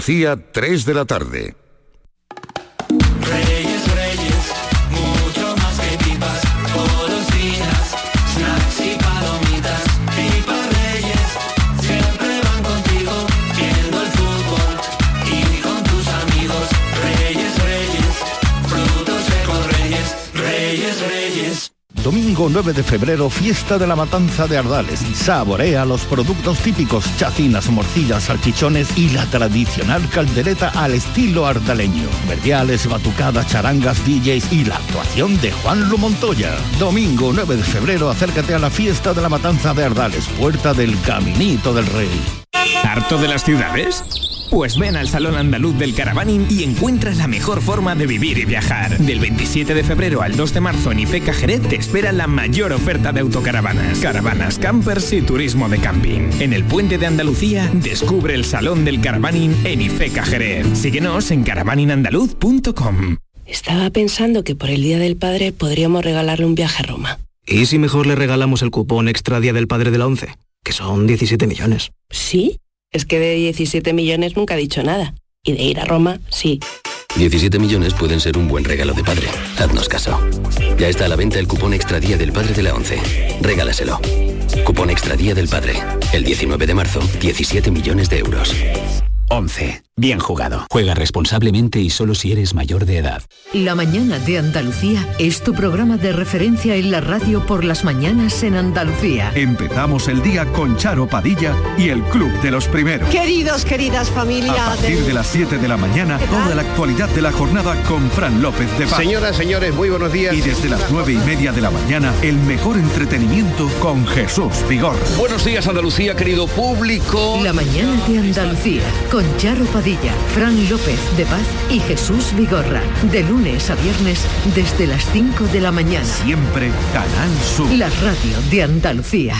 Cía, 3 de la tarde. Reyes, Reyes, mucho más que pipas, golosinas, snacks y palomitas. Pipas Reyes, siempre van contigo, viendo el fútbol y con tus amigos. Reyes, Reyes, frutos secos Reyes, Reyes, Reyes. Domingo 9 de febrero, fiesta de la matanza de Ardales. Saborea los productos típicos, chacinas, morcillas, salchichones y la tradicional caldereta al estilo ardaleño. Verdiales, batucadas, charangas, DJs y la actuación de Juanlu Montoya. Domingo 9 de febrero, acércate a la fiesta de la matanza de Ardales, puerta del Caminito del Rey. ¿Harto de las ciudades? Pues ven al Salón Andaluz del Caravaning y encuentra la mejor forma de vivir y viajar. Del 27 de febrero al 2 de marzo en Ifeca Jerez te espera la mayor oferta de autocaravanas, caravanas, campers y turismo de camping. En el Puente de Andalucía, descubre el Salón del Caravaning en Ifeca Jerez. Síguenos en caravaninandaluz.com. Estaba pensando que por el Día del Padre podríamos regalarle un viaje a Roma. ¿Y si mejor le regalamos el cupón extra Día del Padre de la 11? Que son 17 millones. ¿Sí? Es que de 17 millones nunca ha dicho nada. Y de ir a Roma, sí. 17 millones pueden ser un buen regalo de padre. Haznos caso. Ya está a la venta el cupón extra Día del Padre de la 11. Regálaselo. Cupón extra Día del Padre. El 19 de marzo, 17 millones de euros. 11. Bien jugado. Juega responsablemente y solo si eres mayor de edad. La Mañana de Andalucía es tu programa de referencia en la radio por las mañanas en Andalucía. Empezamos el día con Charo Padilla y el Club de los Primeros. Queridos, queridas familias. A partir de las 7 de la mañana, toda la actualidad de la jornada con Fran López de Paz. Señoras, señores, muy buenos días. Y desde las 9:30 de la mañana, el mejor entretenimiento con Jesús Vigorra. Buenos días, Andalucía, querido público. La Mañana de Andalucía con Charo Padilla, Fran López de Paz y Jesús Vigorra. De lunes a viernes desde las 5 de la mañana. Siempre Canal Sur. La radio de Andalucía.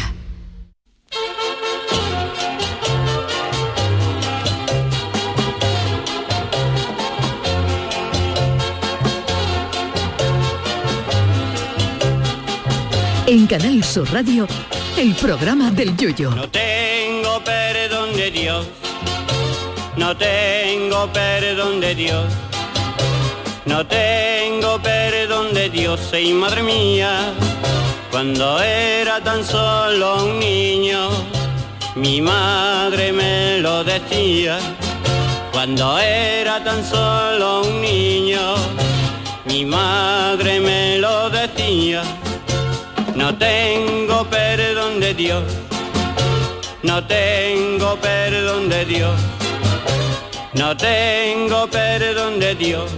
En Canal Sur Radio, el programa del Yoyo. No tengo perdón de Dios. No tengo perdón de Dios, no tengo perdón de Dios, y madre mía, cuando era tan solo un niño, mi madre me lo decía, cuando era tan solo un niño, mi madre me lo decía, no tengo perdón de Dios, no tengo perdón de Dios. No tengo perdón de Dios,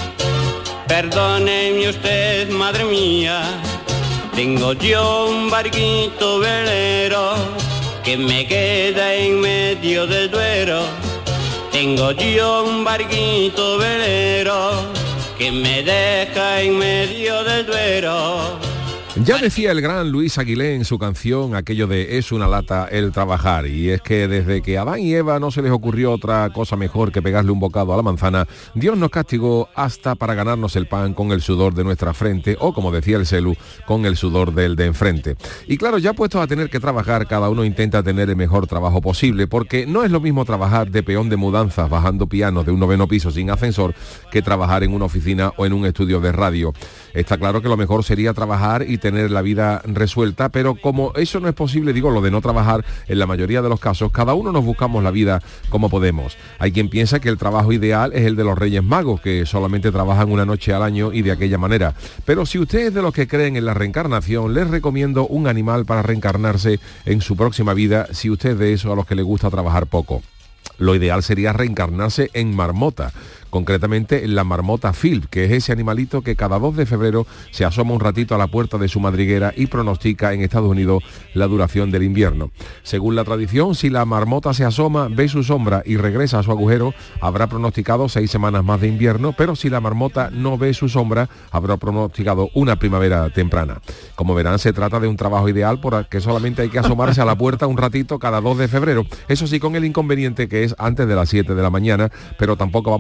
perdóneme usted, madre mía, tengo yo un barquito velero que me queda en medio del Duero, tengo yo un barquito velero que me deja en medio del Duero. Ya decía el gran Luis Aguilé en su canción aquello de es una lata el trabajar, y es que desde que a Adán y Eva no se les ocurrió otra cosa mejor que pegarle un bocado a la manzana, Dios nos castigó hasta para ganarnos el pan con el sudor de nuestra frente, o como decía el Celu, con el sudor del de enfrente. Y claro, ya puestos a tener que trabajar, cada uno intenta tener el mejor trabajo posible, porque no es lo mismo trabajar de peón de mudanzas bajando pianos de un 9º piso sin ascensor que trabajar en una oficina o en un estudio de radio. Está claro que lo mejor sería trabajar y tener la vida resuelta, pero como eso no es posible, digo, lo de no trabajar, en la mayoría de los casos, cada uno nos buscamos la vida como podemos. Hay quien piensa que el trabajo ideal es el de los Reyes Magos, que solamente trabajan una noche al año y de aquella manera. Pero si usted es de los que creen en la reencarnación, les recomiendo un animal para reencarnarse en su próxima vida, si usted es de esos a los que le gusta trabajar poco. Lo ideal sería reencarnarse en marmota, concretamente en la marmota Philp, que es ese animalito que cada 2 de febrero se asoma un ratito a la puerta de su madriguera y pronostica en Estados Unidos la duración del invierno. Según la tradición, si la marmota se asoma, ve su sombra y regresa a su agujero, habrá pronosticado 6 semanas más de invierno, pero si la marmota no ve su sombra, habrá pronosticado una primavera temprana. Como verán, se trata de un trabajo ideal porque solamente hay que asomarse a la puerta un ratito cada 2 de febrero. Eso sí, con el inconveniente que es antes de las 7 de la mañana, pero tampoco vamos a ponernos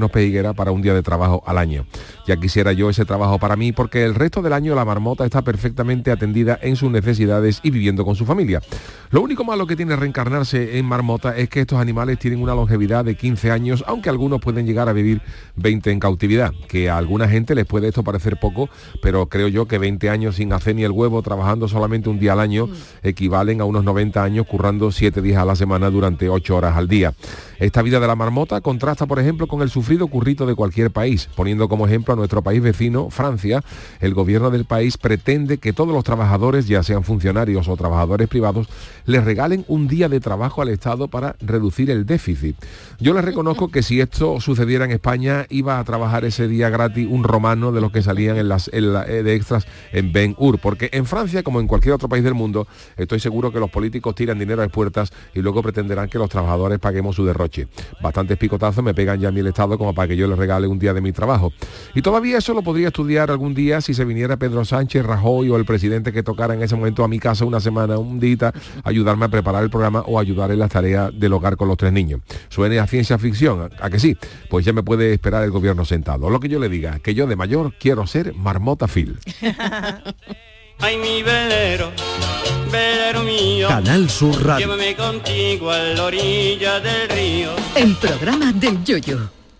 ponernos pejiguera para un día de trabajo al año. Ya quisiera yo ese trabajo para mí, porque el resto del año la marmota está perfectamente atendida en sus necesidades y viviendo con su familia. Lo único malo que tiene reencarnarse en marmota es que estos animales tienen una longevidad de 15 años, aunque algunos pueden llegar a vivir 20 en cautividad, que a alguna gente les puede esto parecer poco, pero creo yo que 20 años sin hacer ni el huevo, trabajando solamente un día al año, equivalen a unos 90 años currando 7 días a la semana durante 8 horas al día. Esta vida de la marmota contrasta, por ejemplo, con el sufrido currito de cualquier país. Poniendo como ejemplo a nuestro país vecino, Francia, el gobierno del país pretende que todos los trabajadores, ya sean funcionarios o trabajadores privados, les regalen un día de trabajo al Estado para reducir el déficit. Yo les reconozco que si esto sucediera en España, iba a trabajar ese día gratis un romano de los que salían de extras en Ben Hur, porque en Francia, como en cualquier otro país del mundo, estoy seguro que los políticos tiran dinero a las puertas y luego pretenderán que los trabajadores paguemos su derroche. Bastantes picotazos me pegan ya a mí el Estado como para que yo les regale un día de mi trabajo. Y todavía eso lo podría estudiar algún día si se viniera Pedro Sánchez, Rajoy o el presidente que tocara en ese momento a mi casa una semana, un día, ayudarme a preparar el programa o ayudar en las tareas del hogar con los 3 niños. Suene a ciencia ficción, ¿a que sí? Pues ya me puede esperar el gobierno sentado. Lo que yo le diga, que yo de mayor quiero ser marmota Phil. Ay, mi velero, velero mío. Canal Sur Radio. Llévame contigo a la orilla del río. El programa del Yoyo.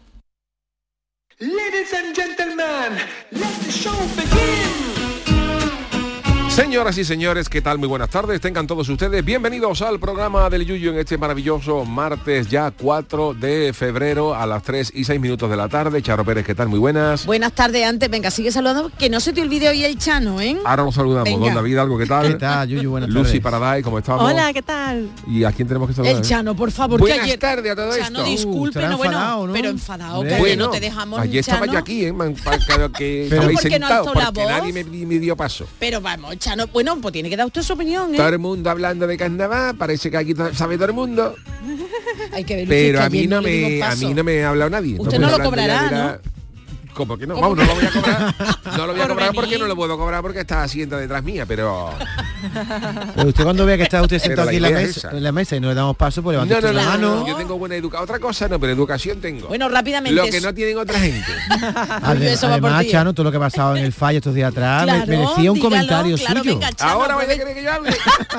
Ladies and gentlemen, let the show begin. Señoras y señores, ¿qué tal? Muy buenas tardes, tengan todos ustedes bienvenidos al programa del Yuyu en este maravilloso martes ya 4 de febrero a las 3:06 de la tarde. Charo Pérez, ¿qué tal? Muy buenas. Buenas tardes. Antes, venga, sigue saludando, que no se te olvide hoy el Chano, ¿eh? Ahora nos saludamos. Venga. Don David, ¿algo qué tal? ¿Qué tal, Yuyu? Buenas tardes. Lucy tardes. Paradise, ¿cómo estamos? Hola, ¿qué tal? ¿Y a quién tenemos que saludar? El Chano, por favor. Buenas que ayer... tardes a todo Chano, esto. disculpe, no, bueno, enfadado, ¿no? pero enfadado, que Bueno, ayer no te dejamos, ayer estaba Chano. yo aquí, que Pero estabais ¿por qué no sentados, alzó la porque voz? nadie me dio paso. Pero vamos, Chano, bueno, pues tiene que dar usted su opinión, ¿eh? Todo el mundo hablando de carnaval, parece que aquí sabe todo el mundo. Hay que ver, Pero que a mí ayer no le dimos me paso. ha hablado nadie. Usted me no lo está hablando cobrará, ya de ¿no? ¿Cómo que no? ¿Cómo Vamos, no lo voy a cobrar. No lo voy a Por cobrar venir. porque no lo puedo cobrar porque está asienta detrás mía, pero... Pero usted cuando vea que está usted sentado aquí Pero en la la, idea es esa. en la mesa y no le damos paso, pues levanta usted la mano. Yo tengo buena educación. Otra cosa no, pero educación tengo. Bueno, rápidamente. Lo que no tienen otra gente. Eso va por Además, ti. Chano, todo lo que ha pasado en el fallo estos días atrás Claro, merecía un dígalo, comentario claro, suyo. venga, Chano, Ahora pues vaya a querer que yo hable.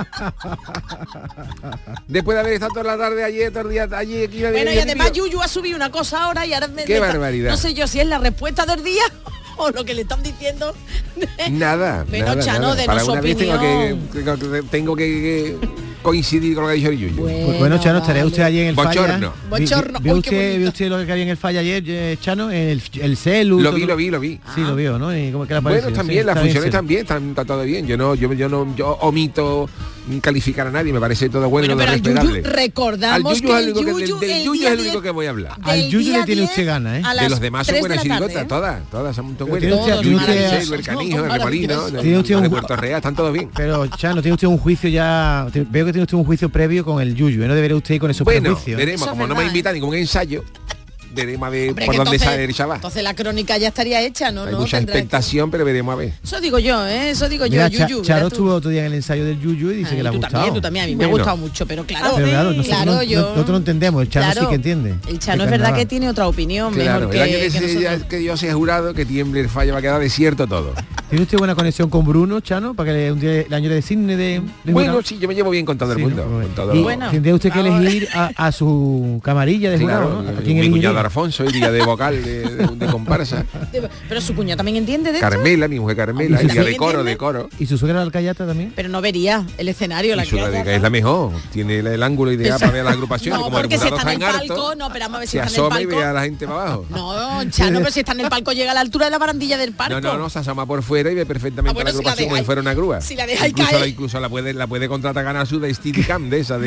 Después de haber estado toda la tarde ayer, todo el día allí, aquí... Bueno, y además Yuyu ha subido una cosa ahora y ahora ¡Qué barbaridad! No sé yo si es la respuesta del día o lo que le están diciendo. Nada, Pero nada, Chano, nada. denos Para su una vez opinión. tengo que coincidir con lo que ha dicho el Yuyu. Pues bueno, Chano, estaría usted allí en el Bochorno. falla. Bochorno. ¿Vio Uy, qué usted, usted lo que había en el falla ayer, Chano? El celu. Lo todo vi. Sí, lo vio, ¿no? ¿Y cómo que le ha parecido? Bueno, también, Sí, las está bien, funciones sí. también está todo bien. Yo omito calificar a nadie, me parece todo bueno, Pero al respetable. Yuyu recordamos Al Yuyu que es el el único Yuyu, del el Yuyu día es el único 10 que voy a hablar. Al del Yuyu día le tiene 10 usted ganas, ¿eh? a De las los demás son 3 de buenas la tarde, chirigotas, ¿eh? todas son muy Pero buenas. tiene usted- tiene usted- El Bercanijo, el Remolino, Tiene usted de un- Puerto Real, están todos bien. Pero, Chano, tiene usted un juicio ya... Veo que tiene usted un juicio previo con el Yuyu, ¿eh? No debería usted ir con esos Bueno, prejuicios. veremos, Eso es como no me verdad, invita a ningún ensayo, veremos a ver Hombre, por que dónde entonces- sale el chaval. Entonces la crónica ya estaría hecha, ¿no? Hay ¿no? mucha Tendrá que- expectación, pero veremos a ver. Eso digo yo, ¿eh? Eso digo Mira, yo, Yuyu. Charo mira tú. estuvo otro día en el ensayo del Yuyu y dice Ay, que le ha tú gustado. también, a mí me ha Bueno. gustado mucho, pero claro, Pero claro, nosotros, claro, nosotros no entendemos, el Chano claro, sí que entiende. El Chano De es verdad carnaval. que tiene otra opinión Claro, mejor el año que nosotros. que yo sea jurado, que tiemble el fallo, va a quedar desierto todo. ¿Tiene usted buena conexión con Bruno, Chano, para que le un día el año de cine de Bueno, jurado? sí, yo me llevo bien con todo el Sí, mundo. ¿no? Con todo Y Bueno. tendría usted que elegir a su camarilla de jurado, Claro, ¿no? ¿A quién mi elegiría? cuñado Alfonso, iría de vocal, de comparsa. Pero su cuñado también entiende de esto. Carmela, mi mujer Carmela, ¿Y iría también de coro, entiende? de coro. ¿Y su suegra la alcayata también? Pero no vería el escenario, la Y su que radica es la mejor, tiene el ángulo ideal para ver las agrupaciones, No, como el porque si jurado está está en en el palco, harto, no, pero vamos a ver si se está en el asoma y palco. ve a la gente para abajo. No, Chano, pero si está en el palco llega a la altura de la barandilla del palco. No, se asama por fuera y ve perfectamente Ah, bueno, la si la agrupación como dejáis- si fuera una grúa. si la dejáis incluso caer. incluso la puede contratar ganar su de Steadicam, de esa, de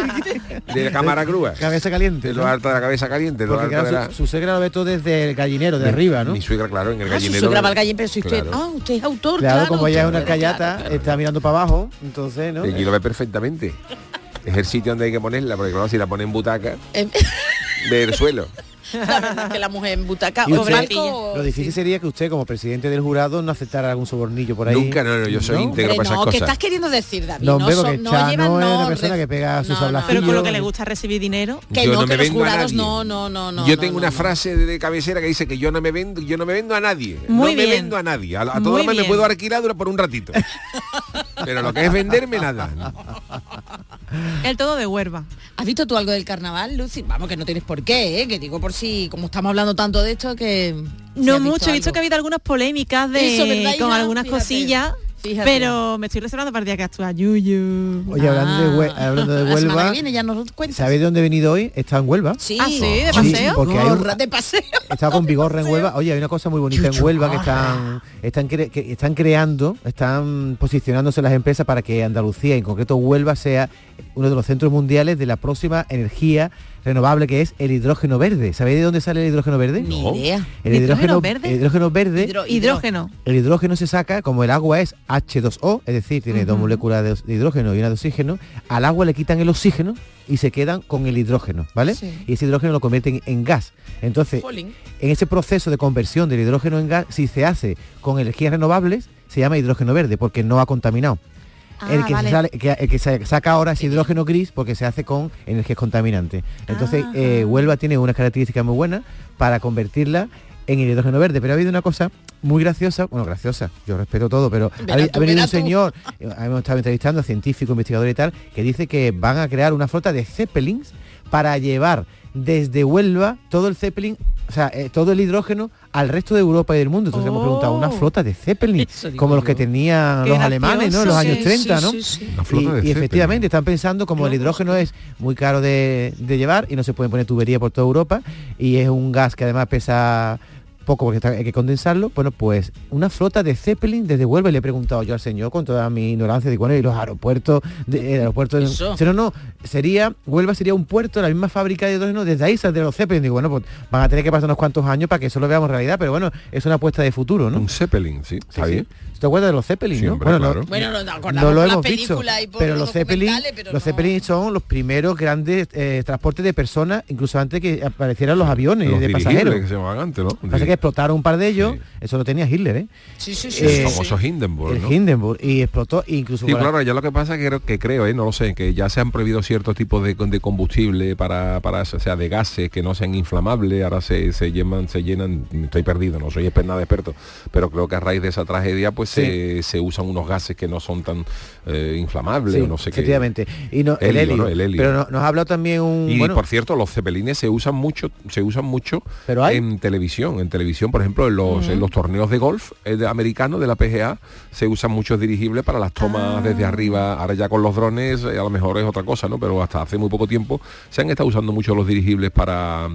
la cámara grúa. Cabeza caliente, De ¿no? lo alto de la cabeza caliente, lo Porque alto de claro, la... su suegra lo ve todo desde el gallinero, de arriba, ¿no? Mi suegra, claro, en el Su gallinero. suegra va al gallín, pero si usted... Claro. Ah, usted es autor, Claro, claro. como ella es una usted- alcayata, claro. está mirando para abajo, entonces, ¿no? Allí lo ve perfectamente. Es el sitio donde hay que ponerla, porque claro, si la pone en butaca, Eh, ve el suelo. La verdad es que la mujer en butaca Y o usted, blanco... lo difícil sería que usted, como presidente del jurado, no aceptara algún sobornillo por ahí. Nunca, no, yo soy íntegro para esas ¿qué cosas. estás queriendo decir, David? No, hombre, porque no Chano llevan, es no, una persona que pega sus hablacillos. Pero con lo que le gusta recibir dinero. Que yo no, no me que los vendo a jurados nadie. Yo tengo una frase de cabecera que dice que yo no me vendo a nadie. Muy no bien. me vendo a nadie. A todo me puedo alquilar por un ratito. Pero lo que es venderme, nada. El todo de Huelva. ¿Has visto tú algo del carnaval, Lucy? Vamos, que no tienes por qué, ¿eh? Que digo por si, como estamos hablando tanto de esto, que... No mucho, he visto que ha habido algunas polémicas Eso, ¿verdad, con hija? algunas Fíjate. cosillas. Fíjate. Pero me estoy reservando para el día que actúa Yuyu. Oye, hablando de La semana Huelva, que viene ya nos cuentas. ¿sabéis de dónde he venido hoy? He estado en Huelva. Sí. ¿Ah, sí? ¿De Sí, paseo? porque hay de paseo. he estado con Vigorra en Huelva. Oye, hay una cosa muy bonita en Huelva que están creando, están posicionándose las empresas para que Andalucía, en concreto Huelva, sea uno de los centros mundiales de la próxima energía renovable, que es el hidrógeno verde. ¿Sabéis de dónde sale el hidrógeno verde? Ni idea. El hidrógeno verde. Hidrógeno. El hidrógeno se saca, como el agua es H2O, es decir, tiene dos moléculas de hidrógeno y una de oxígeno. Al agua le quitan el oxígeno y se quedan con el hidrógeno, ¿vale? Sí. Y ese hidrógeno lo convierten en gas. Entonces, Jolín. en ese proceso de conversión del hidrógeno en gas, si se hace con energías renovables, se llama hidrógeno verde, porque no ha contaminado. El que se saca ahora es hidrógeno gris, porque se hace con energías contaminantes. Entonces, Huelva tiene unas características muy buenas para convertirla en el hidrógeno verde. Pero ha habido una cosa muy graciosa, yo respeto todo, pero ha venido un señor, hemos estado entrevistando a científicos, investigadores y tal, que dice que van a crear una flota de zeppelins para llevar desde Huelva todo el zeppelin, o sea, todo el hidrógeno al resto de Europa y del mundo. Entonces hemos preguntado, una flota de zeppelin, como los que tenían los alemanes, ¿no? En los años 30, ¿no? Y efectivamente están pensando, como el hidrógeno es muy caro de llevar y no se pueden poner tubería por toda Europa, y es un gas que además pesa poco porque hay que condensarlo, bueno, pues una flota de Zeppelin desde Huelva. Y le he preguntado yo al señor, con toda mi ignorancia, de bueno, y los aeropuertos Huelva sería un puerto, la misma fábrica de hidrógeno, desde ahí saldrán los Zeppelin. Digo, bueno, pues van a tener que pasar unos cuantos años para que eso lo veamos realidad, pero bueno, es una apuesta de futuro, ¿no? Un Zeppelin, sí, está bien. ¿Te acuerdas de los Zeppelin, no? Hombre, claro. No lo hemos visto, pero los Zeppelin son los primeros grandes transportes de personas, incluso antes que aparecieran los aviones de pasajeros. Que se llamaban antes, ¿no? Parece que explotaron un par de ellos, eso lo tenía Hitler, ¿eh? El famoso Hindenburg, ¿no? Hindenburg, y explotó incluso... Sí, claro, ya lo que pasa es que creo, no lo sé, que ya se han prohibido ciertos tipos de combustible para o sea, de gases que no sean inflamables, ahora se llenan, estoy perdido, no soy nada experto, pero creo que a raíz de esa tragedia, pues se usan unos gases que no son tan inflamables, o no sé efectivamente. qué. Y no, el helio. Pero nos ha hablado también por cierto, los cepelines se usan mucho en televisión, por ejemplo, en los torneos de golf americanos de la PGA se usan muchos dirigibles para las tomas desde arriba. Ahora ya con los drones a lo mejor es otra cosa, ¿no? Pero hasta hace muy poco tiempo se han estado usando mucho los dirigibles para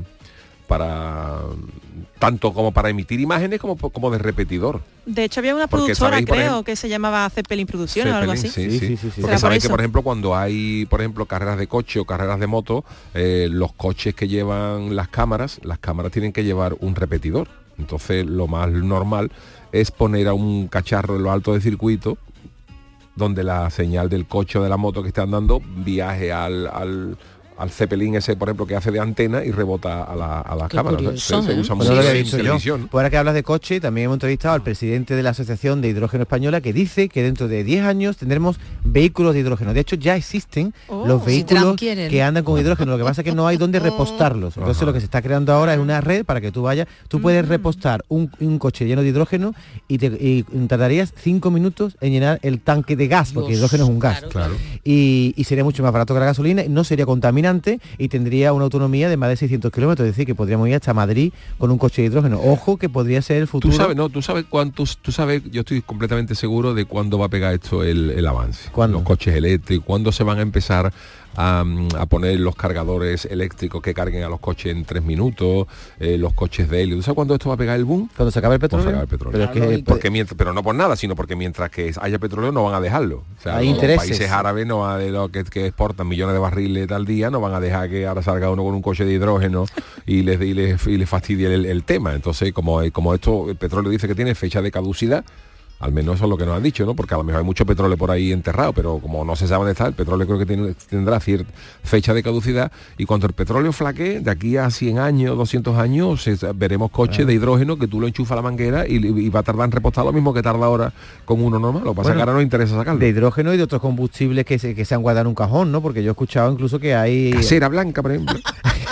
tanto como para emitir imágenes como de repetidor. De hecho había una productora, creo, que se llamaba Zeppelin Producciones o algo así. Sí. Porque sabéis que, por ejemplo, cuando hay, por ejemplo, carreras de coche o carreras de moto, los coches que llevan las cámaras tienen que llevar un repetidor. Entonces lo más normal es poner a un cacharro en lo alto del circuito donde la señal del coche o de la moto que está andando viaje al Zeppelin ese, por ejemplo, que hace de antena y rebota a la cámara. Curioso, se usa mucho en televisión. Pues ahora que hablas de coche, también hemos entrevistado al presidente de la Asociación de Hidrógeno Española, que dice que dentro de 10 años tendremos vehículos de hidrógeno. De hecho, ya existen los vehículos que andan con hidrógeno. Lo que pasa es que no hay dónde repostarlos. Entonces lo que se está creando ahora es una red para que tú vayas. Tú puedes repostar un coche lleno de hidrógeno y tardarías 5 minutos en llenar el tanque de gas, porque el hidrógeno es un gas. Claro. Y sería mucho más barato que la gasolina, no sería contaminante y tendría una autonomía de más de 600 kilómetros, es decir, que podríamos ir hasta Madrid con un coche de hidrógeno. Ojo, que podría ser el futuro. Tú sabes, yo estoy completamente seguro de cuándo va a pegar esto el avance. ¿Cuándo? Los coches eléctricos, cuándo se van a empezar a poner los cargadores eléctricos que carguen a los coches en 3 minutos, los coches de helio. ¿Tú sabes cuándo esto va a pegar el boom? Cuando se acabe el petróleo. Pero no por sino porque mientras que haya petróleo no van a dejarlo. O sea, hay los intereses. países árabes no van a, de lo que exportan millones de barriles al día, no van a dejar que ahora salga uno con un coche de hidrógeno y les fastidie el tema. Entonces, como esto, el petróleo dice que tiene fecha de caducidad, Al menos eso es lo que nos han dicho, ¿no? Porque a lo mejor hay mucho petróleo por ahí enterrado, pero como no se sabe dónde está, el petróleo creo que tendrá cierta fecha de caducidad, y cuando el petróleo flaquee, de aquí a 100 años, 200 años, veremos coches de hidrógeno que tú lo enchufas a la manguera y va a tardar en repostar lo mismo que tarda ahora con uno normal. Lo que pasa es que ahora no interesa sacarlo. De hidrógeno y de otros combustibles que se han guardado en un cajón, ¿no? Porque yo he escuchado incluso que hay... Casera blanca, por ejemplo.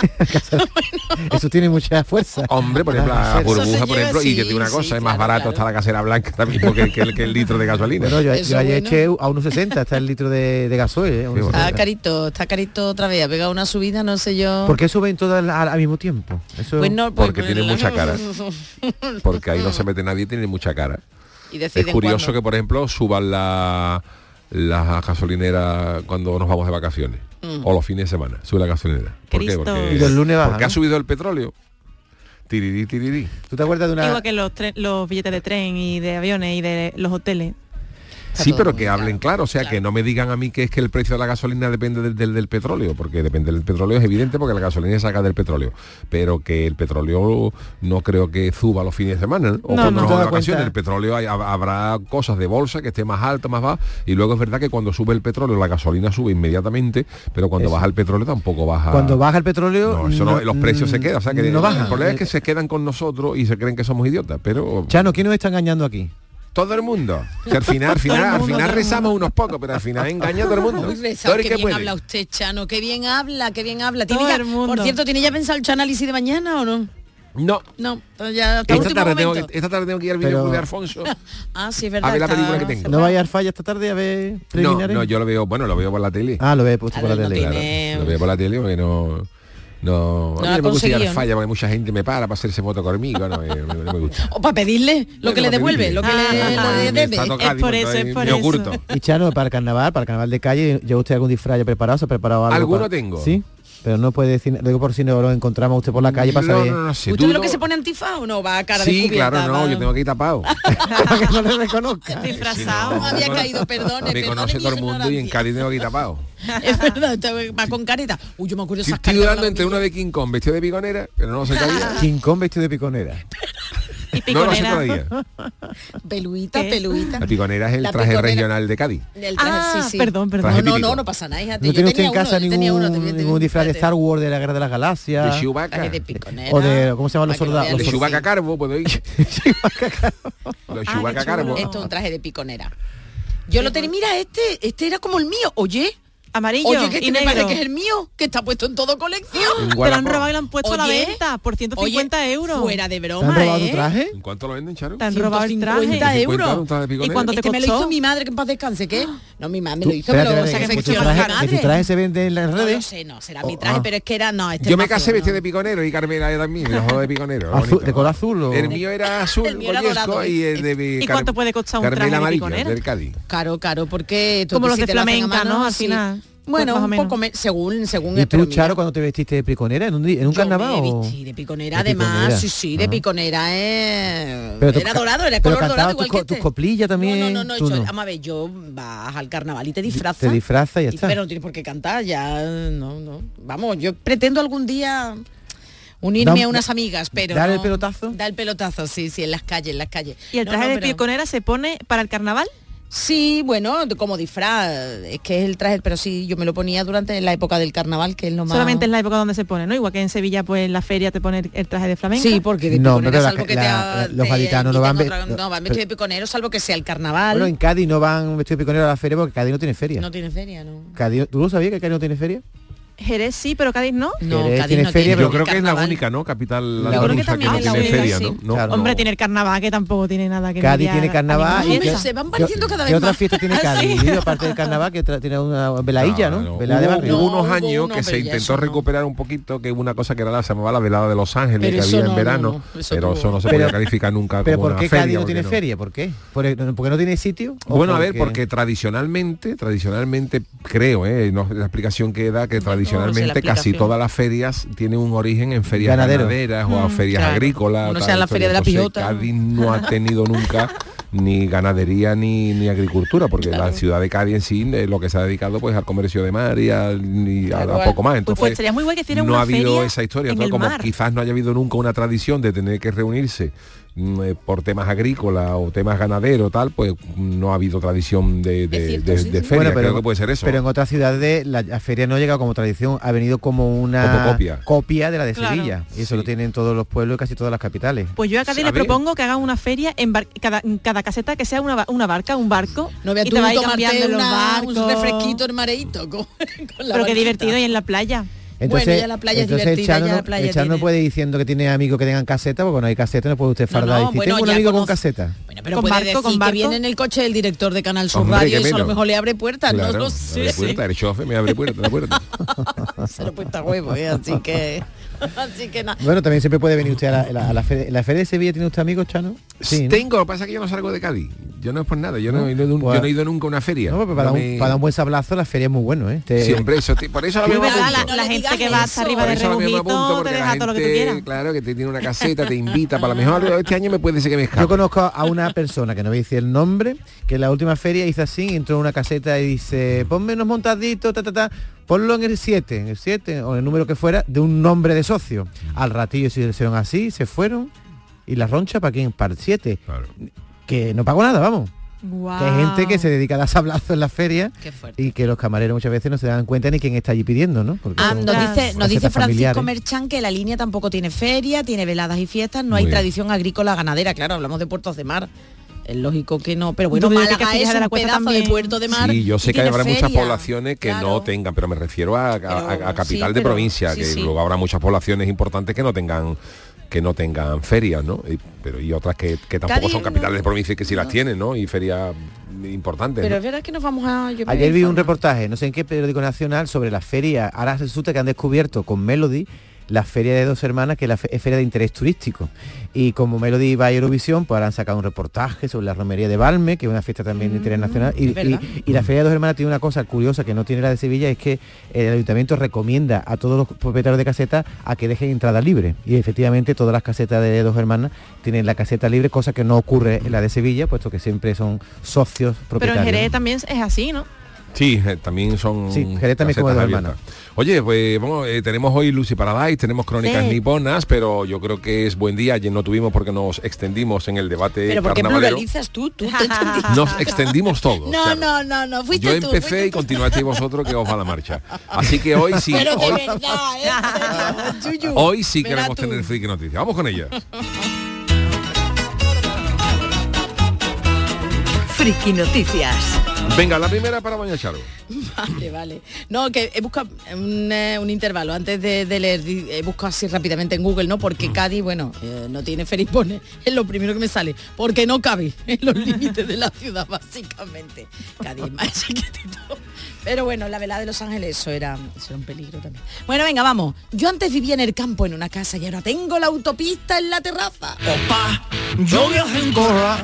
Eso tiene mucha fuerza. Hombre, por ejemplo, la burbuja, por ejemplo, y que tiene una cosa, es más barato está la casera blanca también que el litro de gasolina. Bueno, yo ayer eché a 1,60 está el litro de gasoil. Está carito otra vez, ha pegado una subida, no sé yo. ¿Por qué suben todas al mismo tiempo? Eso... Pues no, porque tiene mucha cara. Porque ahí no se mete nadie, tiene mucha cara. Y es curioso que, por ejemplo, suban la gasolinera cuando nos vamos de vacaciones. O los fines de semana, sube la gasolinera. ¿Por qué? Y los lunes baja, porque ¿no? Ha subido el petróleo. Tirirí. ¿Tú te acuerdas de una...? Igual que los billetes de tren y de aviones y de los hoteles. Sí, pero que hablen claro, o sea, que no me digan a mí que es que el precio de la gasolina depende del petróleo, porque depende del petróleo, es evidente, porque la gasolina se saca del petróleo, pero que el petróleo no creo que suba los fines de semana, ¿no? O cuando nos vamos de vacaciones, el petróleo habrá cosas de bolsa que esté más alto, más bajo, y luego es verdad que cuando sube el petróleo la gasolina sube inmediatamente, pero cuando baja el petróleo tampoco baja. Cuando baja el petróleo... los precios se quedan, o sea, que no baja. El problema es que se quedan con nosotros y se creen que somos idiotas, pero... Chano, ¿quién nos está engañando aquí? Todo el mundo. Que al final rezamos unos pocos, pero al final engaña a todo el mundo. Qué bien habla usted, Chano, qué bien habla. Por cierto, ¿tiene ya pensado el análisis de mañana o no? No. Ya esta tarde tengo que ir al videoclub de Alfonso. Sí, es verdad. A ver la película que tengo. ¿No vaya a Falla esta tarde a ver preliminares? No, yo lo veo por la tele. Lo veo puesto por la tele. Claro, lo veo por la tele porque no me gusta ir a Falla porque mucha gente me para hacerse foto conmigo, no me gusta. O para pedirle lo que le devuelve, lo que le debe. Es por eso. Oculto. Y Chano, para el carnaval de calle, ¿lleva usted algún disfraz ya preparado? ¿Se ha preparado algo? Alguno tengo. ¿Sí? Pero no puede decir, digo por si no lo encontramos usted por la calle para saber. No sé. ¿Usted lo que se pone antifaz o no? Va a cara sí, descubierta. Claro, yo tengo que ir tapado. Para que no le reconozca. Disfrazado. No había caído, perdone. Me conoce todo el mundo y en Cádiz tengo que ir tapado. Es verdad, va con careta. Yo me acuerdo esas Estoy dudando entre una de King Kong vestido de piconera, pero no lo sé todavía. King Kong vestido de piconera. Y piconera. No lo sé todavía. Peluita. La piconera es el traje regional de Cádiz. El traje, sí. Perdón. No pasa nada, hija. ¿No tiene usted en casa ningún disfraz de Star Wars, de la Guerra de las Galaxias? De Chewbacca. O de, ¿cómo se llaman los soldados? De Chewbacca Carbo, puedo ir. Los Chewbacca Carbo. Esto es un traje de piconera. Yo lo tenía, mira, este era como el mío, oye. Amarillo. Oye, que y me negro. parece que es el mío, que está puesto en todo colección. Te lo han robado y lo han puesto a la venta por 150 euros. Fuera de broma. ¿Te han robado tu traje? ¿En cuánto lo venden, Charo? Te han robado el traje. 50 euros. ¿Y cuánto te costó? Me lo hizo mi madre, que en paz descanse, ¿qué? No, mi madre me lo hizo, pero que tu traje se vende en las redes. No sé, no, será mi traje, pero es que era, no, yo me casé vestido de piconero y Carmela también, los juegos de piconero. ¿De color azul o...? El mío era azul, goyesco, y el de ¿Y cuánto puede costar un traje de piconera? Del Cádiz. Claro, porque... Como los de flamenca, ¿no? Al final. Bueno, un poco según ¿Y tú, Charo, cuando te vestiste de piconera en un carnaval? Me vestí de piconera, además, sí, de piconera, era dorado, era color dorado, igual que tus coplillas también. No, vamos a ver, yo vas al carnaval y te disfrazas. Te disfrazas y ya está. Pero no tienes por qué cantar, ya, no. Vamos, yo pretendo algún día unirme a unas amigas, pero ¿dar el pelotazo? Da el pelotazo, sí, en las calles. ¿Y el traje de piconera se pone para el carnaval? Sí, bueno, como disfraz, es que es el traje, pero sí, yo me lo ponía durante la época del carnaval, que es lo más... Solamente en la época donde se pone, ¿no? Igual que en Sevilla, pues en la feria te pone el traje de flamenco. Sí, porque de piconera, salvo que los gaditanos no van vestidos de piconero, salvo que sea el carnaval. Bueno, en Cádiz no van vestidos de piconero a la feria porque Cádiz no tiene feria. No tiene feria, no. ¿Tú no sabías que Cádiz no tiene feria? Jerez sí, pero Cádiz no. No, Cádiz Cádiz no feria, tiene. Yo creo que es la única, ¿no? Capital andaluza que no tiene feria, ¿no? Claro, Hombre, tiene el carnaval, que tampoco tiene nada que ver. Cádiz tiene carnaval y se van pareciendo cada vez más. ¿Qué otra fiesta tiene Cádiz? Aparte del carnaval, que tiene una veladilla, ¿no? Velada de barrio. Hubo unos años que se intentó recuperar un poquito, que hubo una cosa que era se llamaba la velada de Los Ángeles, que había en verano, pero eso no se podía calificar nunca como una feria. ¿Pero por qué Cádiz no tiene feria? ¿Por qué? ¿Porque no tiene sitio? Bueno, a ver, porque tradicionalmente creo, la explicación que da, que tradicionalmente casi todas las ferias tienen un origen en ferias ganaderas o ferias agrícolas. No sea la feria de la Pillota. Cádiz no ha tenido nunca ni ganadería ni agricultura, porque la ciudad de Cádiz en sí lo que se ha dedicado pues al comercio de mar y a poco más. Entonces pues sería muy guay que hiciera no una ha habido feria esa historia, en el como mar. quizás no haya habido nunca una tradición de tener que reunirse por temas agrícolas o temas ganaderos, tal, pues no ha habido tradición de feria. Bueno, creo que puede ser eso. Pero en otras ciudades la feria no ha llegado como tradición, ha venido como una copia de la de Sevilla. Y eso lo tienen todos los pueblos y casi todas las capitales. Pues yo a Cádiz le propongo que hagan una feria en cada caseta que sea una barca, un barco. No veas y tú te vas tomarte los barcos. Un refresquito en mareíto con la Pero qué divertido, y en la playa. Entonces, bueno, ya la playa es divertida, Chano, ya la playa no puede ir diciendo que tiene amigos que tengan caseta, porque no hay caseta, no puede usted fardar. No, tengo un amigo con caseta. Bueno, pero puede decir que viene en el coche el director de Canal Sur Radio y eso a lo mejor le abre puertas, claro, no lo sé. Abre puertas, el chofe me abre la puerta. Se lo puesta huevo, así que nada. Bueno, también siempre puede venir usted a la feria. ¿En la feria de Sevilla tiene usted amigos, Chano? Sí, tengo, lo que pasa es que yo no salgo de Cádiz. Yo no es por nada, yo no he ido nunca a una feria. No, pero para un buen sablazo la feria es muy bueno, ¿eh? Siempre eso, por eso la gente que va hasta arriba de rebujito te deja todo lo que tú quieras. Claro, que te tiene una caseta, te invita, para lo mejor este año me puede ser que me escape. Yo conozco a una persona, que no voy a decir el nombre, que en la última feria hizo así, entró en una caseta y dice, ponme unos montaditos, ponlo en el 7 o en el número que fuera, de un nombre de socio. Al ratillo se hicieron así, se fueron, y la roncha para quién, para el 7. Claro. Que no pagó nada, vamos. Wow. Que hay gente que se dedica a dar sablazos en la feria y que los camareros muchas veces no se dan cuenta ni quién está allí pidiendo, ¿no? Porque nos dice Francisco Merchán que la línea tampoco tiene feria, tiene veladas y fiestas, no hay tradición agrícola ganadera, claro, hablamos de puertos de mar. Es lógico que no, pero bueno, Málaga es un pedazo de puerto de mar. Sí, yo sé que habrá muchas poblaciones que no tengan, pero me refiero a capital de provincia, que luego habrá muchas poblaciones importantes que no tengan ferias, ¿no? Pero y otras que tampoco Cádiz, son capitales de provincia y que sí las tienen, ¿no? Y ferias importantes. Pero ¿no? es verdad que nos vamos a... Ayer vi un reportaje, no sé en qué periódico nacional, sobre la feria. Ahora resulta que han descubierto con Melody la feria de Dos Hermanas, que es feria de interés turístico. Y como Melody va a Eurovisión, pues ahora han sacado un reportaje sobre la romería de Balme, que es una fiesta también de interés nacional. Y la feria de Dos Hermanas tiene una cosa curiosa que no tiene la de Sevilla, es que el ayuntamiento recomienda a todos los propietarios de casetas a que dejen entrada libre. Y efectivamente todas las casetas de Dos Hermanas tienen la caseta libre, cosa que no ocurre en la de Sevilla, puesto que siempre son socios propietarios. Pero en Jerez también es así, ¿no? Sí, también son... Sí, Jerez también como Dos Hermanas. Oye, pues vamos, tenemos hoy Lucy Paradise, tenemos crónicas niponas, pero yo creo que es buen día. Ayer no tuvimos porque nos extendimos en el debate carnavalero. ¿Pero por qué pluralizas tú? Nos extendimos todos. No, fuiste tú. Yo empecé y continuasteis vosotros, que os va la marcha. Así que hoy sí... Pero de verdad, en serio. Hoy sí queremos tener friki noticias. Vamos con ella. Friki Noticias. Venga, la primera para doña Charo. Vale. No, que he buscado un intervalo antes de leer, he buscado así rápidamente en Google, ¿no? Porque Cádiz, bueno, no tiene feria y pone, es lo primero que me sale, porque no cabe en los límites de la ciudad, básicamente. Cádiz es más chiquitito. Pero bueno, la velada de Los Ángeles, eso era un peligro también. Bueno, venga, vamos. Yo antes vivía en el campo, en una casa, y ahora tengo la autopista en la terraza. Opa, yo viajo en gorra.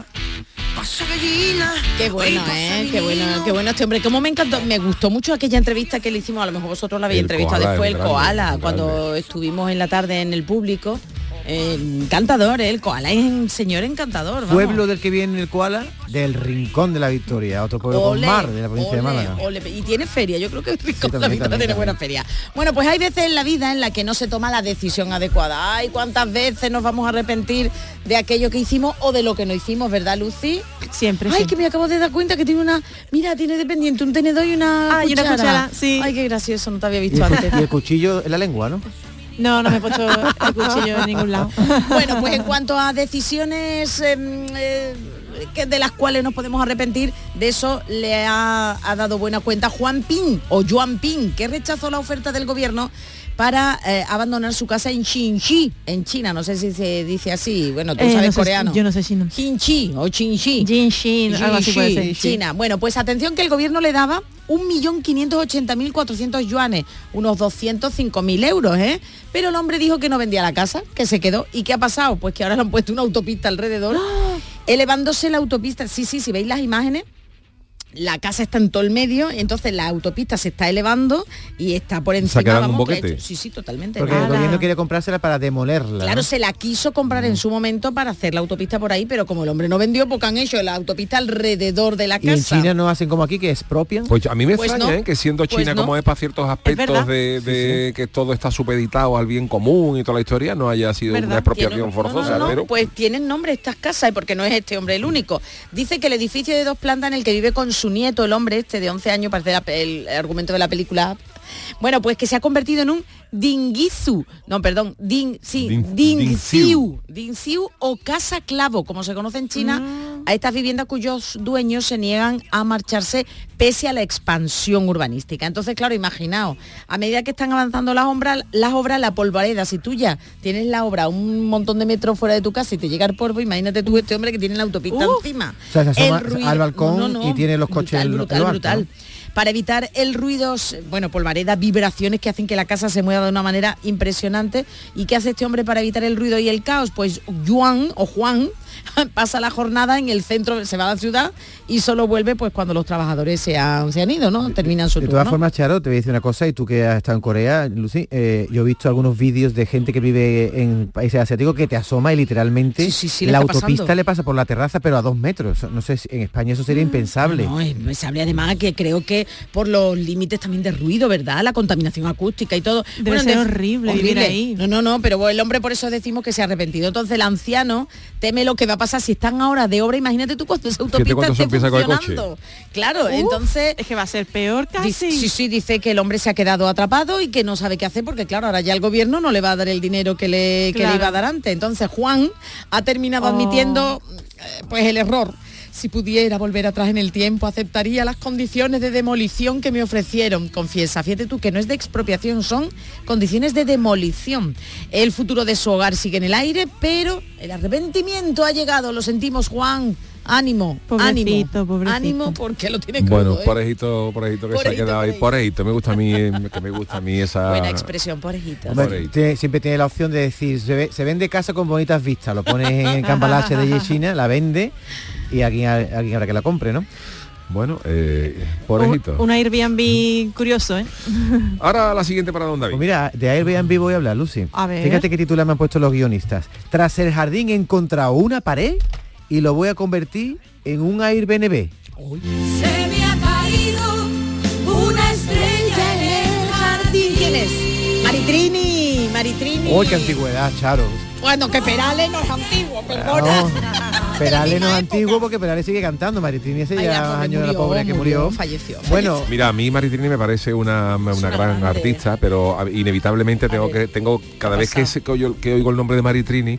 Qué bueno, qué bueno este hombre. Como me encantó, me gustó mucho aquella entrevista que le hicimos, a lo mejor vosotros la habéis entrevistado después, el Koala, cuando estuvimos en la tarde en el público. Encantador, el Koala es un señor encantador. Vamos. Pueblo del que viene el Koala, del Rincón de la Victoria, otro pueblo con mar de la provincia de Málaga. Y tiene feria, yo creo que el Rincón de la Victoria tiene buena feria. Bueno, pues hay veces en la vida en la que no se toma la decisión adecuada. Ay, cuántas veces nos vamos a arrepentir de aquello que hicimos o de lo que no hicimos, ¿verdad, Lucy? Siempre. Ay, que me acabo de dar cuenta que tiene tiene dependiente un tenedor y una cuchara. Y una cuchara, sí. Ay, qué gracioso, no te había visto antes. Y el cuchillo en la lengua, ¿no? No me he puesto el cuchillo en ningún lado. Bueno, pues en cuanto a decisiones de las cuales nos podemos arrepentir, de eso le ha dado buena cuenta Juan Ping, o Joan Ping, que rechazó la oferta del gobierno para abandonar su casa en Xinxi, en China, no sé si se dice así, bueno, tú sabes coreano. Yo no sé chino. Xinxi o Xinxi. Xinxi, algo así puede ser. China. Bueno, pues atención que el gobierno le daba 1.580.400 yuanes, unos 205.000 euros, ¿eh? Pero el hombre dijo que no vendía la casa, que se quedó. ¿Y qué ha pasado? Pues que ahora le han puesto una autopista alrededor, elevándose la autopista. Sí, si veis las imágenes, la casa está en todo el medio, y entonces la autopista se está elevando y está por encima. ¿Se ha quedado un boquete? Sí, totalmente. Porque el gobierno quiere comprársela para demolerla. Claro, ¿no? se la quiso comprar en su momento para hacer la autopista por ahí, pero como el hombre no vendió, porque han hecho la autopista alrededor de la casa. Y en China no hacen como aquí, que expropian. Pues a mí me extraña, no, que siendo China no. como es para ciertos aspectos de que todo está supeditado al bien común y toda la historia, no haya sido una expropiación forzosa. Pero pues tienen nombre estas casas, porque no es este hombre el único. Dice que el edificio de 2 plantas en el que vive con su nieto, el hombre de 11 años, parece el argumento de la película, bueno, pues que se ha convertido en un Dingxiu o casa clavo, como se conoce en China, a estas viviendas cuyos dueños se niegan a marcharse pese a la expansión urbanística. Entonces, claro, imaginaos, a medida que están avanzando las obras, la polvareda, si tú ya tienes la obra un montón de metros fuera de tu casa y te llega el polvo, imagínate tú este hombre que tiene la autopista encima. O sea, se asoma al balcón y tiene los coches brutal. ¿No? Para evitar el ruido, bueno, polvareda, vibraciones que hacen que la casa se mueva de una manera impresionante. ¿Y qué hace este hombre para evitar el ruido y el caos? Pues Juan pasa la jornada en el centro, se va a la ciudad y solo vuelve pues cuando los trabajadores se han ido, ¿no? Terminan su turno. De todas formas, Charo, te voy a decir una cosa, y tú que has estado en Corea, Lucy, yo he visto algunos vídeos de gente que vive en países asiáticos que te asoma y literalmente la autopista le pasa por la terraza, pero a 2 metros. No sé, en España eso sería impensable. No, es impensable, además que creo que por los límites también de ruido, ¿verdad? La contaminación acústica y todo. Debe ser horrible vivir ahí. No, pero el hombre por eso decimos que se ha arrepentido. Entonces el anciano teme lo que va a pasar si están ahora de obra. Imagínate tú cuando esa autopista esté funcionando. Claro, entonces... Es que va a ser peor casi. Sí, dice que el hombre se ha quedado atrapado y que no sabe qué hacer porque, claro, ahora ya el gobierno no le va a dar el dinero que le iba a dar antes. Entonces Juan ha terminado admitiendo pues el error. Si pudiera volver atrás en el tiempo, aceptaría las condiciones de demolición que me ofrecieron, confiesa. Fíjate tú que no es de expropiación, son condiciones de demolición. El futuro de su hogar sigue en el aire, pero el arrepentimiento ha llegado. Lo sentimos, Juan. Ánimo, pobrecito. Ánimo porque lo tiene crudo. Bueno, porejito que se ha quedado ahí. Porejito, me gusta a mí esa... Buena expresión, porejito. Siempre tiene la opción de decir, se vende casa con bonitas vistas, lo pones en Cambalache de China, la vende y alguien habrá que la compre, ¿no? Bueno, porejito. Un Airbnb curioso, ¿eh? Ahora la siguiente para dónde. Pues mira, de Airbnb voy a hablar, Lucy. A ver. Fíjate qué titular me han puesto los guionistas. Tras el jardín he encontrado una pared y lo voy a convertir en un Airbnb. Se me ha caído una estrella en el jardín. ¿Quién es? Maritrini. ¡Uy, qué antigüedad, Charo! Bueno, que Perales no es antiguo, perdona. No, Perales no es antiguo porque Perales sigue cantando. Maritrini hace ya años de la pobre que murió. Falleció. Bueno, mira, a mí Maritrini me parece una gran artista, pero inevitablemente tengo cada vez que oigo el nombre de Maritrini,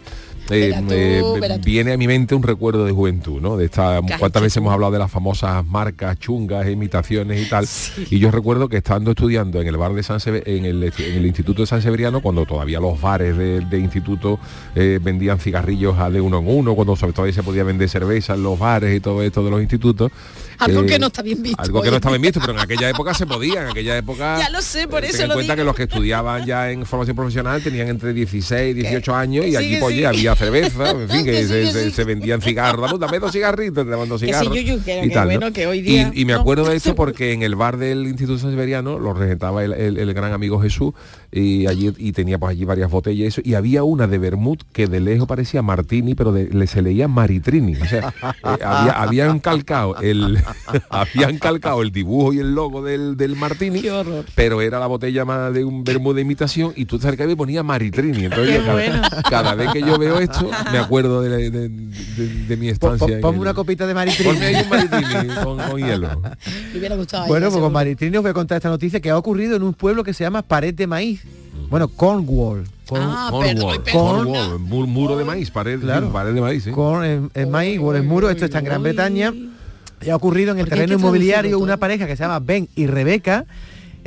viene a mi mente un recuerdo de juventud, ¿no? De esta, cuántas veces hemos hablado de las famosas marcas chungas, imitaciones y tal. Sí. Y yo recuerdo que estando estudiando en el bar de en el Instituto de San Severiano, cuando todavía los bares de instituto vendían cigarrillos de 1 en 1, cuando todavía se podía vender cerveza en los bares y todo esto de los institutos. Algo que no está bien visto. Algo que no está bien visto, pero en aquella época se podía, en aquella época... Ya lo sé, por eso ten en cuenta que los que estudiaban ya en formación profesional tenían entre 16 y 18 años y allí pues había cerveza, en fin, que se vendían cigarros. Dame 2 cigarritos, te daban 2 cigarros. Y tal, bueno, ¿no? Que hoy día... Y me acuerdo de esto porque en el bar del Instituto San Severiano lo regentaba el gran amigo Jesús y tenía pues allí varias botellas y eso, y había una de vermut que de lejos parecía Martini, pero se leía Maritrini. O sea, habían calcado el dibujo y el logo del Martini, pero era la botella más de un vermut de imitación y tú sabes que ponía Maritrini. Entonces cada vez que yo veo esto me acuerdo de mi estancia. Ponme una copita de Maritrini. Ponme ahí un Maritrini con hielo. Me hubiera gustado. Bueno, pues con Maritrini os voy a contar esta noticia que ha ocurrido en un pueblo que se llama Pared de Maíz. Bueno, Cornwall. Cornwall, muro de maíz, pared de maíz. ¿Sí? Es maíz, Wall es muro. Esto está en Gran Bretaña. Y ha ocurrido en el terreno inmobiliario una pareja que se llama Ben y Rebeca.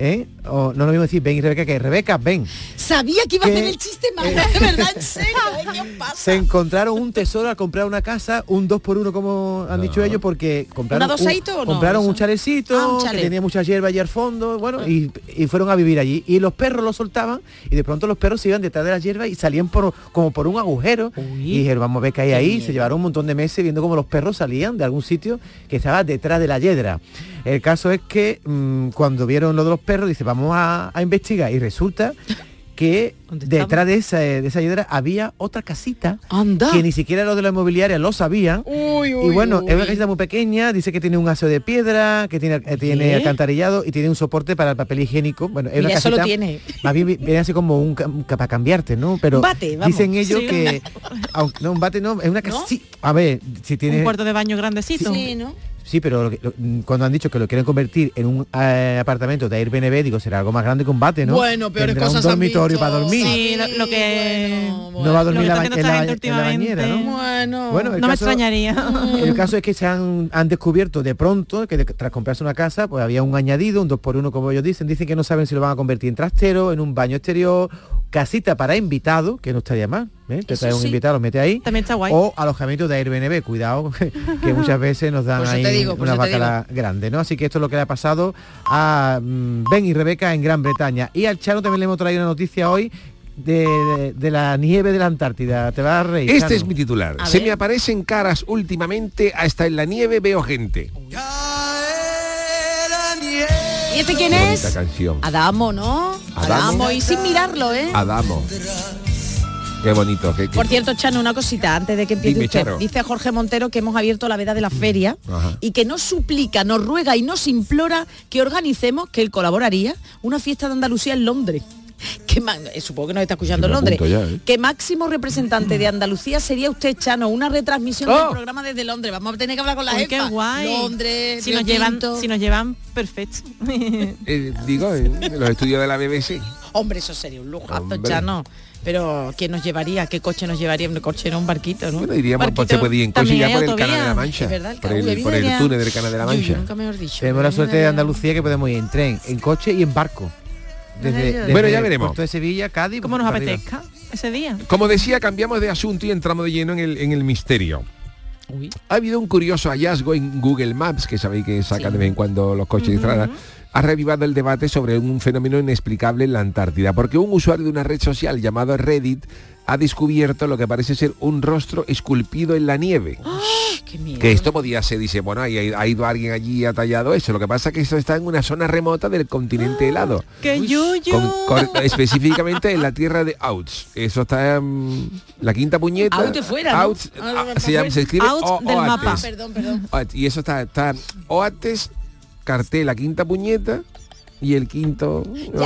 no es lo mismo decir Ben y Rebeca que Rebeca, ven. Sabía que iba a hacer el chiste mal, de verdad, en serio, ¿qué os pasa? Se encontraron un tesoro al comprar una casa, un 2x1 como han dicho ellos, porque compraron un chalecito, que tenía mucha hierba allí al fondo, bueno, y fueron a vivir allí. Y los perros los soltaban y de pronto los perros se iban detrás de la hierba y salían como por un agujero. Y dijeron, vamos a ver qué hay ahí. Se llevaron un montón de meses viendo cómo los perros salían de algún sitio que estaba detrás de la hiedra. El caso es que cuando vieron lo de los perros, dice, vamos a investigar, y resulta que detrás de esa hiedra había otra casita. ¡Anda! Que ni siquiera los de la inmobiliaria lo sabían. Y bueno, es una casita muy pequeña, dice que tiene un aseo de piedra, que tiene alcantarillado y tiene un soporte para el papel higiénico. Bueno, es una casita, eso lo tiene. Más bien viene así como para cambiarte, ¿no? Pero un bate, vamos. Dicen ellos que aunque no, un bate no, es una casita. A ver, si tiene un cuarto de baño grandecito. Sí, ¿no? Sí, pero cuando han dicho que lo quieren convertir en un apartamento de Airbnb, digo, será algo más grande que un bate, ¿no? Bueno, peores tendrá cosas un dormitorio para dormir. Sí, lo que... No va a dormir en la bañera, ¿no? Bueno, no me extrañaría. El caso es que se han descubierto de pronto que tras comprarse una casa, pues había un añadido, un 2x1 como ellos dicen que no saben si lo van a convertir en trastero, en un baño exterior, casita para invitados, que no estaría mal, ¿eh? Te trae un invitado, lo mete ahí. También está guay. O alojamiento de Airbnb, cuidado, que muchas veces nos dan ahí una bacala grande, ¿no? Así que esto es lo que le ha pasado a Ben y Rebeca en Gran Bretaña. Y al Chano también le hemos traído una noticia hoy de la nieve de la Antártida. Te vas a reír, Este Chano. es mi titular. Se me aparecen caras últimamente, hasta en la nieve veo gente. ¿Y este quién es? Canción. Adamo, ¿no? Adamo, y sin mirarlo, ¿eh? Adamo. Qué bonito. Por cierto, Chano, una cosita antes de que empiece Dime, usted. Charo. Dice Jorge Montero que hemos abierto la veda de la feria y que nos suplica, nos ruega y nos implora que organicemos, que él colaboraría, una fiesta de Andalucía en Londres. Supongo que nos está escuchando en Londres. Ya, ¿eh? Que máximo representante de Andalucía sería usted, Chano, una retransmisión del programa desde Londres. Vamos a tener que hablar con la jefa. ¡Qué guay! Londres, si nos llevan perfecto. Digo, en los estudios de la BBC. Hombre, eso sería un lujazo, Chano. Pero ¿quién nos llevaría? ¿Qué coche nos llevaría? Un coche, no un barquito, ¿no? Bueno, iríamos, pues se puede ir en coche ya por el Canal de la Mancha. Es verdad, por el túnel del Canal de la Mancha. Nunca mejor dicho. Tenemos la suerte de Andalucía que podemos ir en tren, en coche y en barco. Desde bueno, ya veremos. Puerto de Sevilla, Cádiz. ¿Cómo nos apetezca ese día? Como decía, cambiamos de asunto y entramos de lleno en el misterio. Ha habido un curioso hallazgo en Google Maps, que sabéis que sacan de vez en cuando los coches de estrada. Ha revivado el debate sobre un fenómeno inexplicable en la Antártida, porque un usuario de una red social llamado Reddit ha descubierto lo que parece ser un rostro esculpido en la nieve. Qué miedo. Que esto podía ser, dice, bueno, ha ido alguien allí y ha tallado eso. Lo que pasa es que esto está en una zona remota del continente helado. ¡Qué yuyu! Específicamente en la tierra de Outs. Eso está en la quinta puñeta. Out de fuera, Outs, se escribe Out del mapa. Perdón. Y eso está Oates, cartel, la quinta puñeta. Y el quinto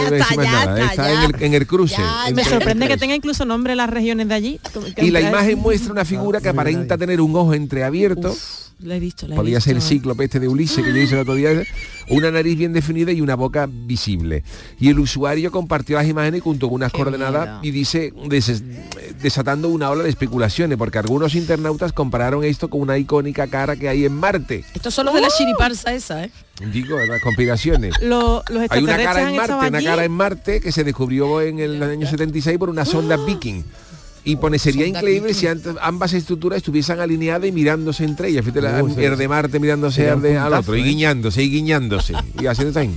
está en el cruce. Me sorprende que tenga incluso nombre las regiones de allí. Y la imagen muestra una figura que aparenta tener un ojo entreabierto. La he visto. Podría ser el cíclope este de Ulises que yo hice el otro día. Una nariz bien definida y una boca visible. Y el usuario compartió las imágenes junto con unas coordenadas y dice, desatando una ola de especulaciones, porque algunos internautas compararon esto con una icónica cara que hay en Marte. Esto es solo de la chiriparsa esa, ¿eh? Digo, las conspiraciones. Los hay una cara en han Marte, estado una allí. cara en Marte que se descubrió en el año 76 por una sonda Viking. Y sería increíble si ambas estructuras estuviesen alineadas y mirándose entre ellas. Fíjate, el de Marte mirándose al otro, y guiñándose, y haciendo así.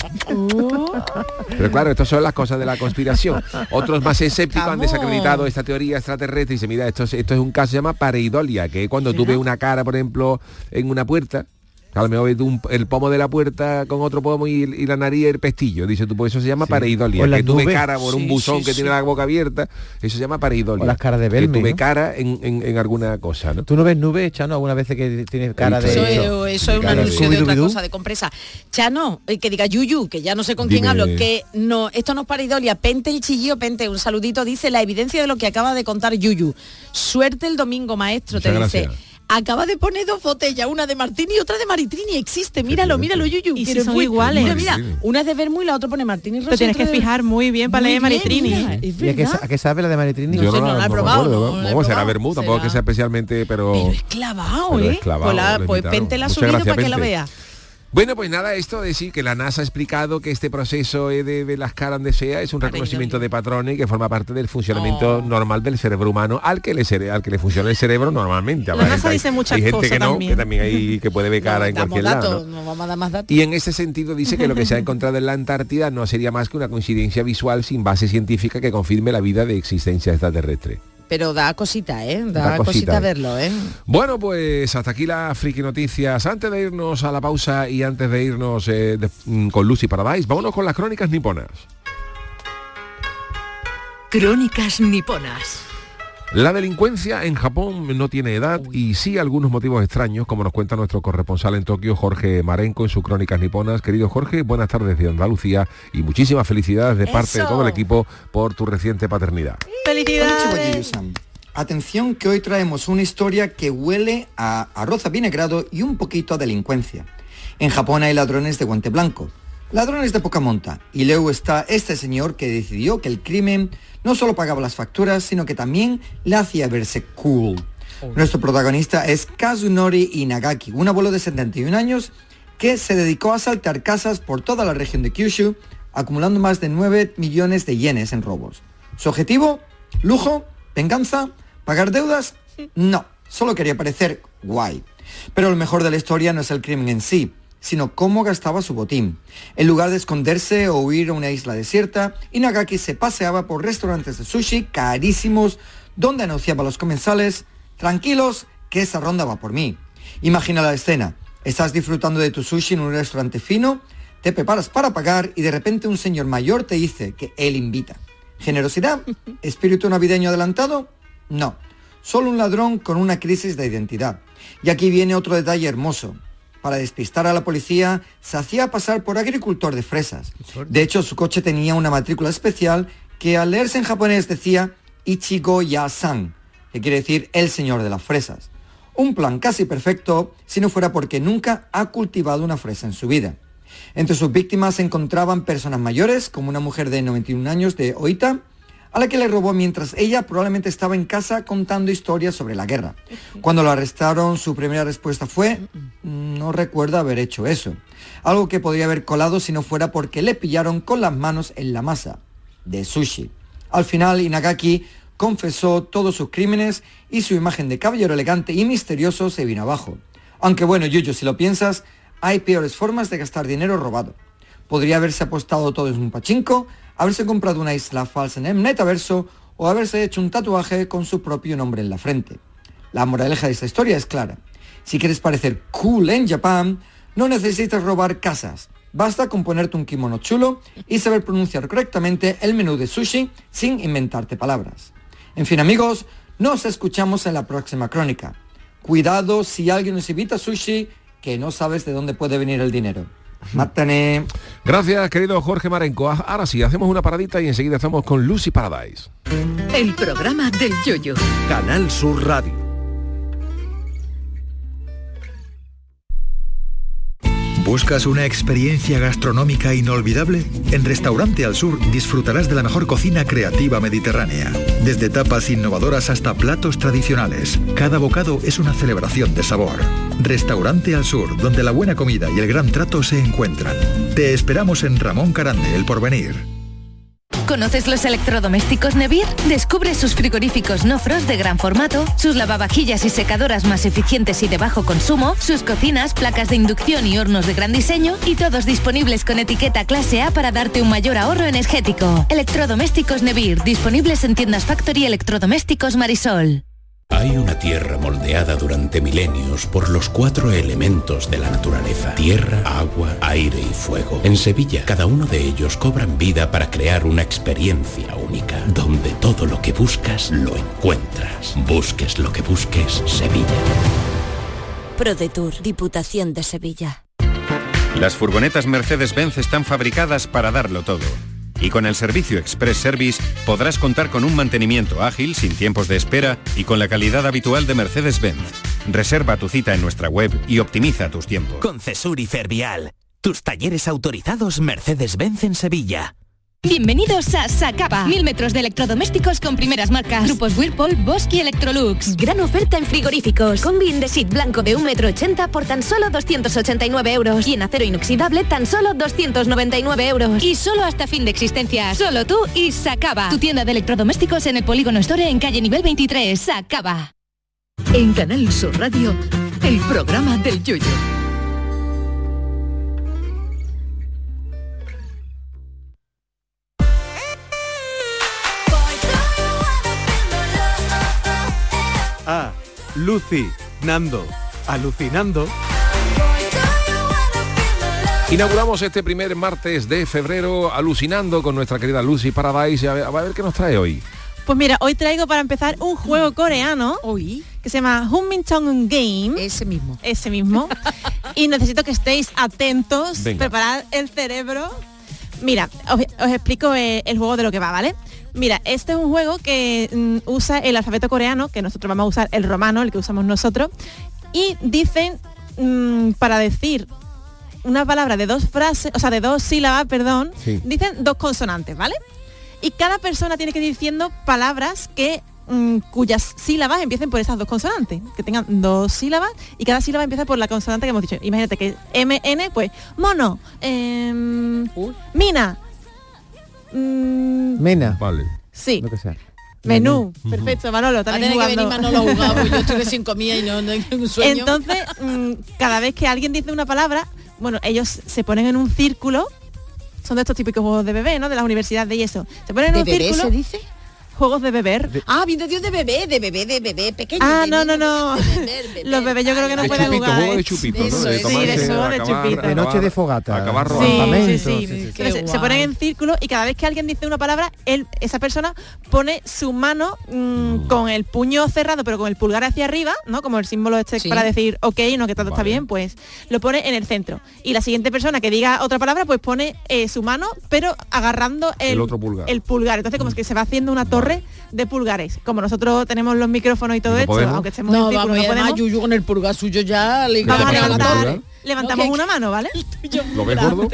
Pero claro, estas son las cosas de la conspiración. Otros más escépticos han desacreditado esta teoría extraterrestre y dicen, mira, esto es un caso que se llama pareidolia, que es cuando tú ves una cara, por ejemplo, en una puerta. A lo mejor el pomo de la puerta con otro pomo y la nariz y el pestillo. Dice tú, pues eso se llama pareidolia. Que tú ves cara por un buzón que tiene la boca abierta, eso se llama pareidolia. O las caras de Belme, que tú ves ¿no? cara en alguna cosa, ¿no? ¿Tú no ves nubes, Chano, alguna vez que tienes cara de... Eso es un anuncio de otra cosa, de compresa. Chano, que diga Yuyu, que ya no sé con quién hablo, que no, esto no es pareidolia. Pente el chillío, Pente, un saludito, dice la evidencia de lo que acaba de contar Yuyu. Suerte el domingo, maestro, Muchas te gracias. dice. Acaba de poner dos botellas, una de Martini y otra de Maritrini. Existe, míralo, Yuyu. Y Pero si son iguales. Mira, una es de Vermú y la otra pone Martini. Te tienes que fijar muy bien para leer Maritrini. ¿Y a qué sabe la de Maritrini? Yo no la he probado. Vamos, será Vermú, tampoco que sea especialmente, pero es clavado, ¿eh? Es clavado, Pues Pente la ha subido para que la vea. Bueno, pues nada, esto de decir que la NASA ha explicado que este proceso de ver las caras donde sea es un reconocimiento de patrones y que forma parte del funcionamiento normal del cerebro humano al que le funciona el cerebro normalmente. La NASA dice muchas hay gente cosas que no, también. que también hay que puede ver cara en cualquier lado, ¿no? No vamos a dar más datos. Y en ese sentido dice que lo que se ha encontrado en la Antártida no sería más que una coincidencia visual sin base científica que confirme la vida de existencia extraterrestre. Pero da cosita, Da cosita verlo, Bueno, pues hasta aquí las friki noticias. Antes de irnos a la pausa y antes de irnos con Lucy Paradise, vámonos con las crónicas niponas. Crónicas niponas. La delincuencia en Japón no tiene edad y sí algunos motivos extraños, como nos cuenta nuestro corresponsal en Tokio, Jorge Marenco, en sus Crónicas Niponas. Querido Jorge, buenas tardes de Andalucía y muchísimas felicidades de parte de todo el equipo por tu reciente paternidad. ¡Felicidades! Atención, que hoy traemos una historia que huele a arroz avinagrado y un poquito a delincuencia. En Japón hay ladrones de guante blanco, ladrones de poca monta, y luego está este señor que decidió que el crimen no solo pagaba las facturas, sino que también le hacía verse cool. Nuestro protagonista es Kazunori Inagaki, un abuelo de 71 años que se dedicó a asaltar casas por toda la región de Kyushu, acumulando más de 9 millones de yenes en robos. ¿Su objetivo? ¿Lujo? ¿Venganza? ¿Pagar deudas? No, solo quería parecer guay. Pero lo mejor de la historia no es el crimen en sí, sino cómo gastaba su botín. En lugar de esconderse o huir a una isla desierta, Inagaki se paseaba por restaurantes de sushi carísimos, donde anunciaba a los comensales: tranquilos, que esa ronda va por mí. Imagina la escena: estás disfrutando de tu sushi en un restaurante fino, te preparas para pagar y de repente un señor mayor te dice que él invita. ¿Generosidad? ¿Espíritu navideño adelantado? No, solo un ladrón con una crisis de identidad. Y aquí viene otro detalle hermoso. Para despistar a la policía, se hacía pasar por agricultor de fresas. De hecho, su coche tenía una matrícula especial que al leerse en japonés decía Ichigo Ya-san, que quiere decir el señor de las fresas. Un plan casi perfecto si no fuera porque nunca ha cultivado una fresa en su vida. Entre sus víctimas se encontraban personas mayores, como una mujer de 91 años de Oita, a la que le robó mientras ella probablemente estaba en casa contando historias sobre la guerra. Cuando lo arrestaron, su primera respuesta fue: no recuerdo haber hecho eso. Algo que podría haber colado si no fuera porque le pillaron con las manos en la masa de sushi. Al final, Inagaki confesó todos sus crímenes y su imagen de caballero elegante y misterioso se vino abajo. Aunque bueno, Yuyu, si lo piensas, hay peores formas de gastar dinero robado. Podría haberse apostado todo en un pachinko, haberse comprado una isla falsa en el metaverso o haberse hecho un tatuaje con su propio nombre en la frente. La moraleja de esta historia es clara. Si quieres parecer cool en Japón, no necesitas robar casas. Basta con ponerte un kimono chulo y saber pronunciar correctamente el menú de sushi sin inventarte palabras. En fin, amigos, nos escuchamos en la próxima crónica. Cuidado si alguien nos invita a sushi, que no sabes de dónde puede venir el dinero. Mátane. Gracias, querido Jorge Marenco. Ahora sí, hacemos una paradita y enseguida estamos con Lucy Paradise. El programa del Yoyo. Canal Sur Radio. ¿Buscas una experiencia gastronómica inolvidable? En Restaurante Al Sur disfrutarás de la mejor cocina creativa mediterránea. Desde tapas innovadoras hasta platos tradicionales, cada bocado es una celebración de sabor. Restaurante Al Sur, donde la buena comida y el gran trato se encuentran. Te esperamos en Ramón Carande, El Porvenir. ¿Conoces los electrodomésticos Nevir? Descubre sus frigoríficos no frost de gran formato, sus lavavajillas y secadoras más eficientes y de bajo consumo, sus cocinas, placas de inducción y hornos de gran diseño, y todos disponibles con etiqueta clase A para darte un mayor ahorro energético. Electrodomésticos Nevir, disponibles en tiendas Factory Electrodomésticos Marisol. Hay una tierra moldeada durante milenios por los 4 elementos de la naturaleza: tierra, agua, aire y fuego. En Sevilla, cada uno de ellos cobran vida para crear una experiencia única, donde todo lo que buscas, lo encuentras. Busques lo que busques, Sevilla. ProDetour, Diputación de Sevilla. Las furgonetas Mercedes-Benz están fabricadas para darlo todo. Y con el servicio Express Service podrás contar con un mantenimiento ágil, sin tiempos de espera y con la calidad habitual de Mercedes-Benz. Reserva tu cita en nuestra web y optimiza tus tiempos. Concesur y Fervial, tus talleres autorizados Mercedes-Benz en Sevilla. Bienvenidos a Sacaba. 1000 metros de electrodomésticos con primeras marcas. Grupos Whirlpool, Bosch y Electrolux. Gran oferta en frigoríficos. Combi Indesit blanco de 1,80 m por tan solo 289 euros. Y en acero inoxidable tan solo 299 euros. Y solo hasta fin de existencia. Solo tú y Sacaba. Tu tienda de electrodomésticos en el Polígono Store en calle nivel 23. Sacaba. En Canal Sur Radio, el programa del Yoyo. Lucy, Nando, alucinando. Inauguramos este primer martes de febrero alucinando con nuestra querida Lucy Paradise. A ver qué nos trae hoy. Pues mira, hoy traigo para empezar un juego coreano que se llama Hunminchong Game. Ese mismo. Y necesito que estéis atentos, Venga. preparad el cerebro. Mira, os explico el juego de lo que va, ¿vale? Mira, este es un juego que usa el alfabeto coreano, que nosotros vamos a usar el romano, el que usamos nosotros, y dicen, para decir una palabra de dos frases, o sea, de dos sílabas, perdón, sí, dicen dos consonantes, ¿vale? Y cada persona tiene que ir diciendo palabras que cuyas sílabas empiecen por esas dos consonantes, que tengan dos sílabas y cada sílaba empieza por la consonante que hemos dicho. Imagínate que MN, pues mono, mina, Mena. Vale. sí, Lo que sea. menú, perfecto, Manolo, Va a también tener que venir jugando. Manolo a jugar, porque yo estoy recién comida y no tengo un sueño. Entonces, cada vez que alguien dice una palabra, bueno, ellos se ponen en un círculo. Son de estos típicos juegos de bebé, ¿no? De las universidades y eso. Se ponen en ¿De un bebé círculo. se dice? Juegos de beber. Bien de Dios, de bebé pequeño. Ah, de no. niño, de beber. Los bebés yo creo que no De pueden chupito, jugar. juego de chupito, ¿no? Eso De es, tomarse, sí, de juego de acabar, chupito. De noche de fogata. Acabar Sí, robando. sí. Se ponen en círculo y cada vez que alguien dice una palabra, esa persona pone su mano con el puño cerrado, pero con el pulgar hacia arriba, ¿no? Como el símbolo este Sí. para decir ok, no, que todo está bien, pues lo pone en el centro. Y la siguiente persona que diga otra palabra, pues pone su mano, pero agarrando El otro pulgar. el pulgar. Entonces como es que se va haciendo una torre de pulgares. Como nosotros tenemos los micrófonos y todo ¿No esto, podemos? aunque estemos en No, círculo, vamos, no y además podemos. Yuyu con el pulgar suyo ya le Vamos a pega la levantar, torre. levantamos No, que- una mano, ¿vale? ¿Lo ves gordo?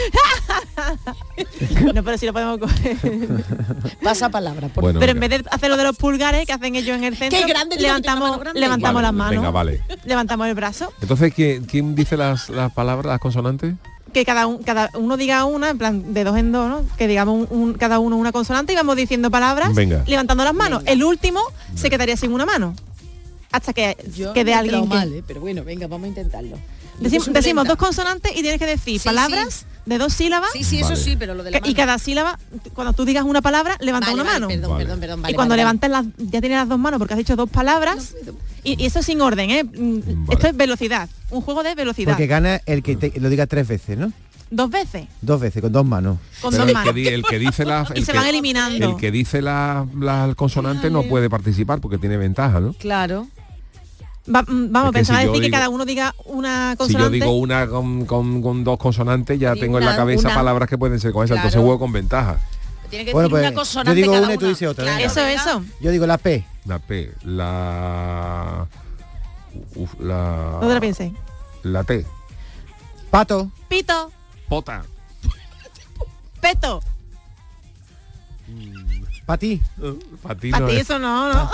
No, pero sí lo podemos coger. Pasa palabra. Por... Bueno, Pero en venga. vez de hacer lo de los pulgares que hacen ellos en el centro, Qué grande, tiene una mano levantamos grande. las Vale, manos, venga, vale. levantamos el brazo, Entonces, ¿quién dice las palabras, las consonantes? que cada uno diga una, en plan de dos en dos, ¿no? Que digamos cada uno una consonante y vamos diciendo palabras, Venga. levantando las manos. El último se quedaría sin una mano. Hasta que Yo quede me he alguien quedado que... mal, pero bueno, venga, vamos a intentarlo. Decimos dos consonantes y tienes que decir Sí, palabras de dos sílabas. Sí, eso sí, pero lo de la Y cada sílaba, cuando tú digas una palabra, levanta Vale, una vale, mano. Perdón, y vale, cuando vale, levantas ya tienes las dos manos porque has dicho dos palabras. Y eso sin orden, ¿eh? Esto es velocidad. Un juego de velocidad. Porque gana el que lo diga 3 veces, ¿no? 2 veces. 2 veces, con 2 manos. Con Pero dos manos. el que dice las... Y se van eliminando. El que dice las consonantes no puede participar porque tiene ventaja, ¿no? Claro. Vamos, Es que pensaba si yo decir que digo- cada uno diga una Si consonante. yo digo una con dos consonantes, ya Y tengo en la una- cabeza una. palabras que pueden ser con esa, Claro. entonces juego con ventaja. Tiene que Bueno, decir pues, una consonante yo digo cada una y tú dices otra, venga. Eso. Yo digo la P. La P, la... No te lo pienses. La T. Pato. Pito. Pota. Peto. Para ti. Para ti Para no ti es. eso no.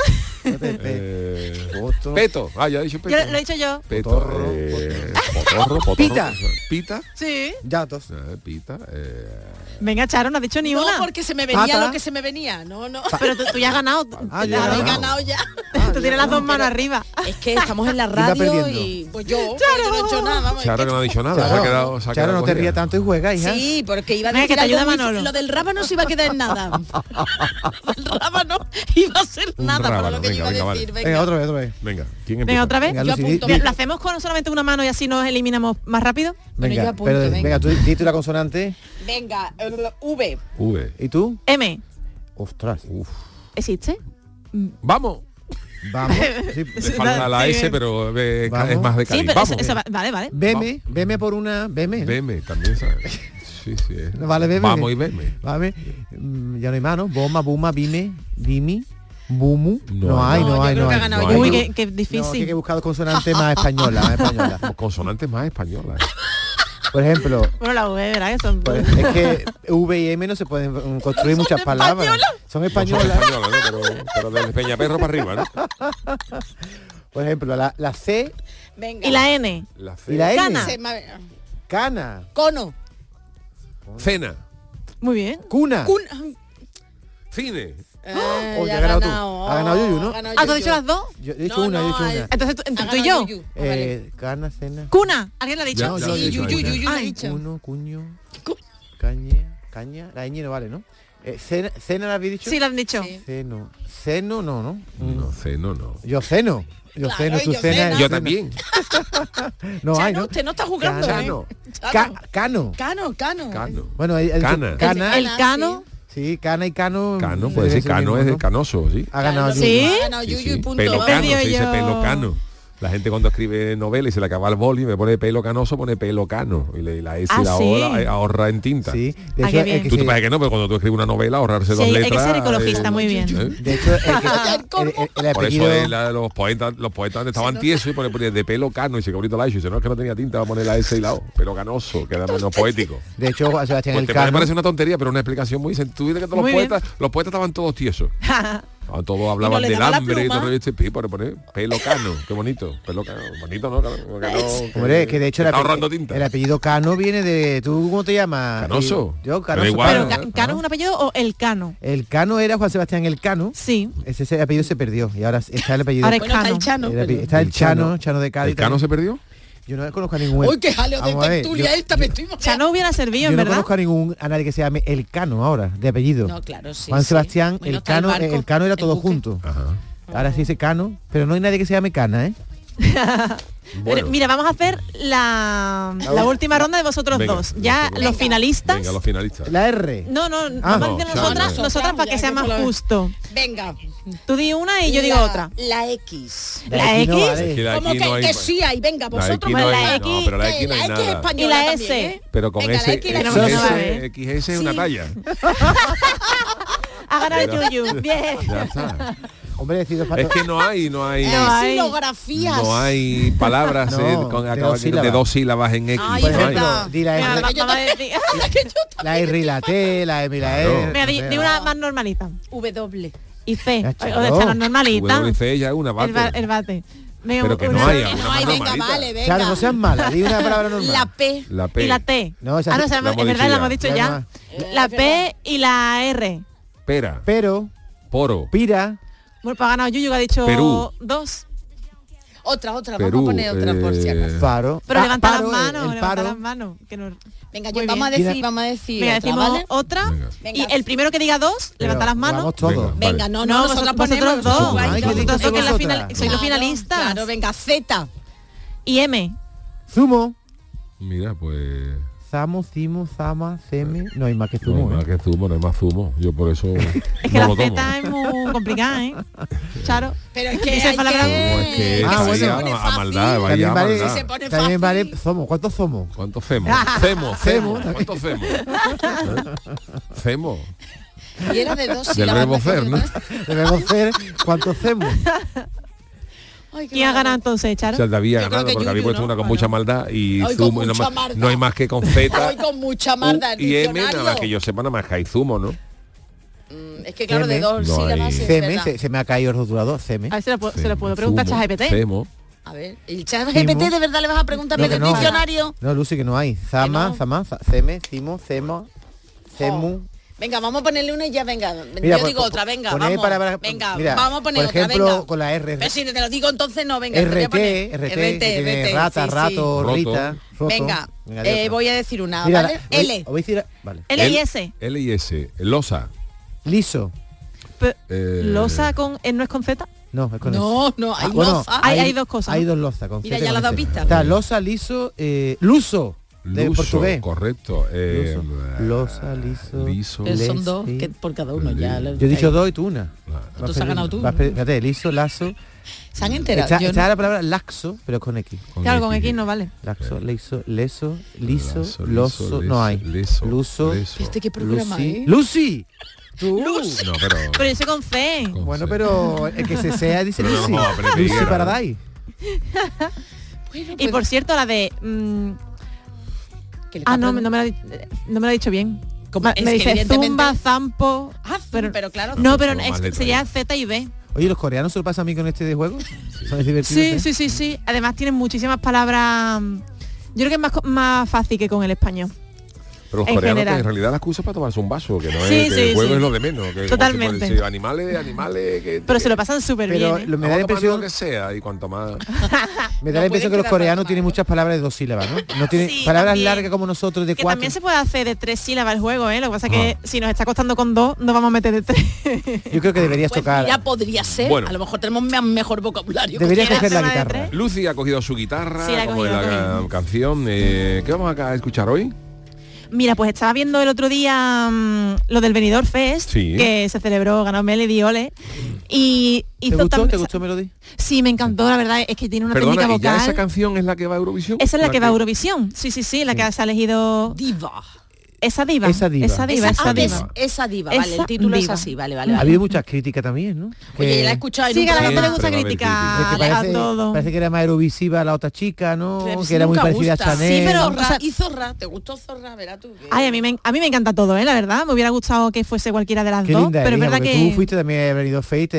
Peto. Ah, ya he dicho peto. Yo lo he dicho yo. Peto. Potorro. Potorro. Pita. Pita. Sí. Ya, dos. Pita. Venga, Charo, no has dicho ni No, una. porque se me venía Pata. lo que se me venía. No. Pero tú ya has ganado. Ah, Ya ya lo he he ganado ya. Tú tienes las dos manos arriba. Es que estamos en la ¿Quién va radio perdiendo? y pues yo no he hecho nada. Vamos, Charo es que que- no ha dicho nada. Charo, Se ha quedado Charo, no te cogida. rías tanto y juega, hija. Sí, porque iba a Venga, decir que te ayuda algo muy- Manolo. lo del rábano no se iba a quedar en nada. El rábano iba a ser Un nada, rábano, pero lo que venga, yo iba a venga, decir. vale. Venga, otra vez. Venga, ¿quién empieza? Venga, otra vez. Venga, Yo Lucy, apunto. ¿Lo hacemos con solamente una mano y así nos eliminamos más rápido? Bueno, yo Venga, apunto, pero venga. venga, tú di tú la consonante. Venga, V. V. ¿Y tú? M. Ostras. ¿Existe? Vamos. Vamos. Sí. Le falta la Sí. S, pero Vamos. es más de Sí, cariño. pero Vamos. eso vale. Veme por una. Veme. Veme, también sabes. Sí. No, vale, veme. Vamos y veme. Vale. Ya no hay mano. Bomba, buma, bime, dimi, bumu. No hay. yo creo que ha ganado yo. Uy, No, qué No, difícil. hay que buscar consonantes más españolas. Consonantes más españolas. Por ejemplo, Bueno, la V, ¿verdad? Que son... pues, es que V y M no se pueden construir muchas palabras. Son españolas. No, pero del Peñaperro para arriba, ¿no? Por ejemplo, la C Venga. Y la N. La C. y la N. Cana. Cana. Cono. Cena. Muy bien. Cuna. Cine. Oh, ya has ganado tú. Ha ganado Yuyu, ¿no? ¿Ah, tú has dicho las dos? Yo he dicho una, yo he dicho una. Entonces, entre tú y yo. Cana, cena. Cuna. ¿Alguien la ha dicho? Ya lo he dicho, Yuyu ya. lo ha dicho. Cuno, cuño. Caña. La ñ no vale, ¿no? ¿Cena la habéis dicho? Sí, la han dicho. Ceno. Ceno no, ¿no? No, ceno no. Yo ceno. Yo Claro, ceno, tú yo cenas. ceno. Yo también. No hay, Chano, ¿no? usted no está jugando, Cano. Cano. Cano. Bueno, Cana. Cana. El cano. Sí, cana y cano. Cano, puede ser cano, es el canoso, sí. Ha ganado ¿Sí? Yuyu. Ha ganado Yuyu y punto. Pelo Vamos. cano, se Perdió dice yo. pelo cano. La gente cuando escribe novela y se le acaba el boli, me pone pelo canoso, pone pelo cano. Y la S Ah, y la ¿sí? O la ahorra en tinta. Sí, de Ah, hecho, qué bien. es que Tú te sí. parece que no, pero cuando tú escribes una novela, ahorrarse Sí, dos hay que letras. ser ecologista, muy bien. De hecho, el Por apellido... eso los poetas estaban tiesos y ponen de pelo cano y se bonito la ha hecho. Y dice, no, es que no tenía tinta, va a poner la S y la O. Pelo canoso, queda menos poético. De hecho, Juan Sebastián Pues te Elcano... parece una tontería, pero una explicación muy sencilla. Tú dices que todos Muy los poetas estaban todos tiesos. Todos hablaban le del daba la hambre y pluma. todo esto. Y pone pelo cano, qué bonito. Pelo cano, bonito, ¿no? Cano, Hombre, que de hecho está ahorrando tinta. el apellido Cano viene de... ¿Tú cómo te llamas? Canoso. Yo, Pero Canoso. igual, Pero ¿no? ¿Cano es un apellido o el Cano? El Cano era Juan Sebastián Elcano. Sí. Ese apellido se perdió y ahora está el apellido... Ahora es Bueno, está Cano. el Chano. Está el Chano de Cádiz. ¿El cano también. se perdió? Yo no conozco a ningún... Uy, qué jaleo de Vamos a ver, tertulia yo- esta, me estoy Ya no hubiera servido, Yo en no verdad. conozco a nadie que se llame Elcano ahora, de apellido. No, claro, sí. Juan sí. Sebastián, Bueno, está Elcano, el barco, Elcano era el todo buque. junto. Ajá. Ahora sí dice Cano, pero no hay nadie que se llame Cana, ¿eh? Pero, mira, vamos a hacer la última ronda de vosotros Venga, dos. Ya venga. los finalistas. Venga, los finalistas. La R. No, Ah, vamos a decir no, nosotras, no. nosotras para que sea más justo. Venga. Tú di una y yo digo otra. La X. La X. no vale. Es que la Como X que, no hay- que sí hay, venga, La vosotros X no pues hay- la no, X, pero la que X no hay la X es nada. española Y la también, S. ¿eh? Pero con Venga, la ese, X, la no me S. vale. XS es una talla. Ha ganado Pero- Yuyu. Bien. Ya está. Hombre, decido Es que no hay No hay. Silografías. no hay palabras No, con de acaba- dos sílabas. de dos sílabas en X. Ay, Por es no hay. ejemplo, verdad. di la Venga, R, vamos a decir- la R y la T, la M y la Claro. R. Venga, di una más normalita. W. Y C. Ya, O chaval. de esta normalita. W y C ya es una El, bate. el bate. Venga, Pero que no una- hay Que alguna no más hay, venga, normalita. vale, venga. Claro, no seas mala, di una palabra normal. La P. La P. Y la T. No, esa no, sí, es la hemos verdad, dicho la ya. hemos dicho Ya ya. no. La P y la R. Pera. Pero, Poro. Pira, Bueno, para ganar Yuyu que ha dicho Perú. 2. Otra. Perú, Vamos a poner otra por si acaso. Paro. Pero Ah, levanta paro, las manos, el levanta paro. las manos. Que no... Venga, Muy yo vamos a bien. decir, vamos a decir Venga, otra, decimos ¿vale? otra. Venga. Y el primero que diga 2, levanta las manos. Vamos todos. Venga. Venga, no, No, nosotras vosotros ponemos dos. jugáis, Ay, ¿no? qué dicho Vosotros que la vosotras. final, sois los finalistas. Claro, venga, Z. Y M. Zumo. Mira, pues... Zamo, Cimo, Zama, Ceme. No hay más que No zumo. hay más que zumo, no hay más zumo. Yo por eso Es que no la lo tomo. Z es muy complicada, ¿eh? Charo. Pero es que Dice hay palabra- No, es que Ah, vaya bueno. pone a fácil. maldad, vaya También a vale, maldad. Se pone también vale fácil. Zomo. ¿Cuántos somos? ¿Cuántos femos? Cemo. ¿Cuántos femo? Cemo. Y era de dos Del sílabas. verbo ser, ¿no? Debemos hacer cuántos hacemos. Ay, qué ¿Quién ha malo. ganado entonces, O Charo? sea, David ha Yo creo ganado que porque había Yuyu, puesto ¿no? una con Bueno. mucha maldad y Hoy con zumo y mucha nada más- maldad. no hay más que con Z. Hoy con mucha maldad. Y M, nada diccionario. más que yo sepa, nada más que hay zumo, ¿no? Es que claro, de Ceme. dos No sílabas hay- sí es Ceme, verdad. se me ha caído el rotulador. Ceme. A ver si se lo puedo preguntar a Zumo, ChatGPT. Cemo. A ver, ¿el chat GPT de verdad le vas a preguntar No, en que el no. diccionario? No, Lucy, que no hay. Zama, no. Zama, Ceme, Cimo, Cemo, Cemu. Venga, vamos a ponerle una y ya, venga. Mira, yo pues, digo otra, venga, poner vamos. palabras- venga, mira, vamos a poner por otra, ejemplo, venga. con la R. Pero si te lo digo entonces no, venga. te voy a RT, poner. RT, que tiene rata, sí, rato, sí. rita, roto. Venga, de otra. voy a decir una, Mira, ¿vale? L. os voy a decir- vale. L y S. L y S. Losa. Liso. ¿Losa con, no es con Z? No, es con No, no, hay bueno, loza. Hay dos cosas, Hay ¿no? dos lozas. Con Mira, Z y ya con le has dado S. pista. Está losa, liso, luso. De Luso, portugués. correcto. Losa, liso. Liso. Son dos sí. que por cada uno ya. Yo he dicho dos y tú una. Entonces has ganado tú. Fíjate, liso, lazo. Se han enterado. Está, yo está no. la palabra laxo, pero es con X. Claro, con X no vale. Laxo, liso, leso, liso, Lazo, loso, liso, no hay. leso, Luso, leso. ¿Este qué programa Lucy. es? ¡Lucy! ¡Tú! No, pero... Pero yo soy con C. Bueno, pero el que se sea dice Pero no Lucy. nos vamos a poner Lucy Higuera, Paradise. Bueno, Y por cierto, la de No me lo ha dicho bien. Me dice zumba, zampo. Pero claro. No, pero sería Z y B. Oye, ¿los coreanos se lo pasan a mí con este de juego? ¿Son divertidos? Sí. Además tienen muchísimas palabras. Yo creo que es más fácil que con el español. Pero los coreanos en realidad la excusa para tomarse un vaso, que no es que el juego es lo de menos. Que totalmente. Decir, animales. Pero se lo pasan súper bien. Pero me da la impresión que sea y cuanto más. Me da la impresión que los coreanos tienen muchas palabras de 2 sílabas, ¿no? No tienen palabras largas como nosotros de 4. También se puede hacer de 3 sílabas el juego, ¿eh? Lo que pasa es que si nos está costando con 2, nos vamos a meter de 3. Yo creo que deberías tocar. Ya podría ser. Bueno, a lo mejor tenemos mejor vocabulario. Deberías coger la guitarra. Lucy ha cogido su guitarra, como de la canción. ¿Qué vamos a escuchar hoy? Mira, pues estaba viendo el otro día lo del Benidorm Fest, que se celebró, ganó Melody, ole. Y ¿Te gustó Melody? Sí, me encantó, la verdad, es que tiene una técnica vocal. ¿Y ya esa canción es la que va a Eurovisión? Esa es la que va a Eurovisión, sí, la que se ha elegido... Diva. Esa diva, vale, el título es así, vale. Ha habido muchas críticas también, ¿no? Oye, la he escuchado. Sí, que a la gente le gusta criticar a todo. Parece que era más eurovisiva la otra chica, ¿no? Que era muy parecida a Chanel. Sí, pero Zorra, ¿te gustó Zorra? Verás tú. Ay, a mí me encanta todo, la verdad. Me hubiera gustado que fuese cualquiera de las dos, pero es verdad que tú fuiste también a Benidorm Fest.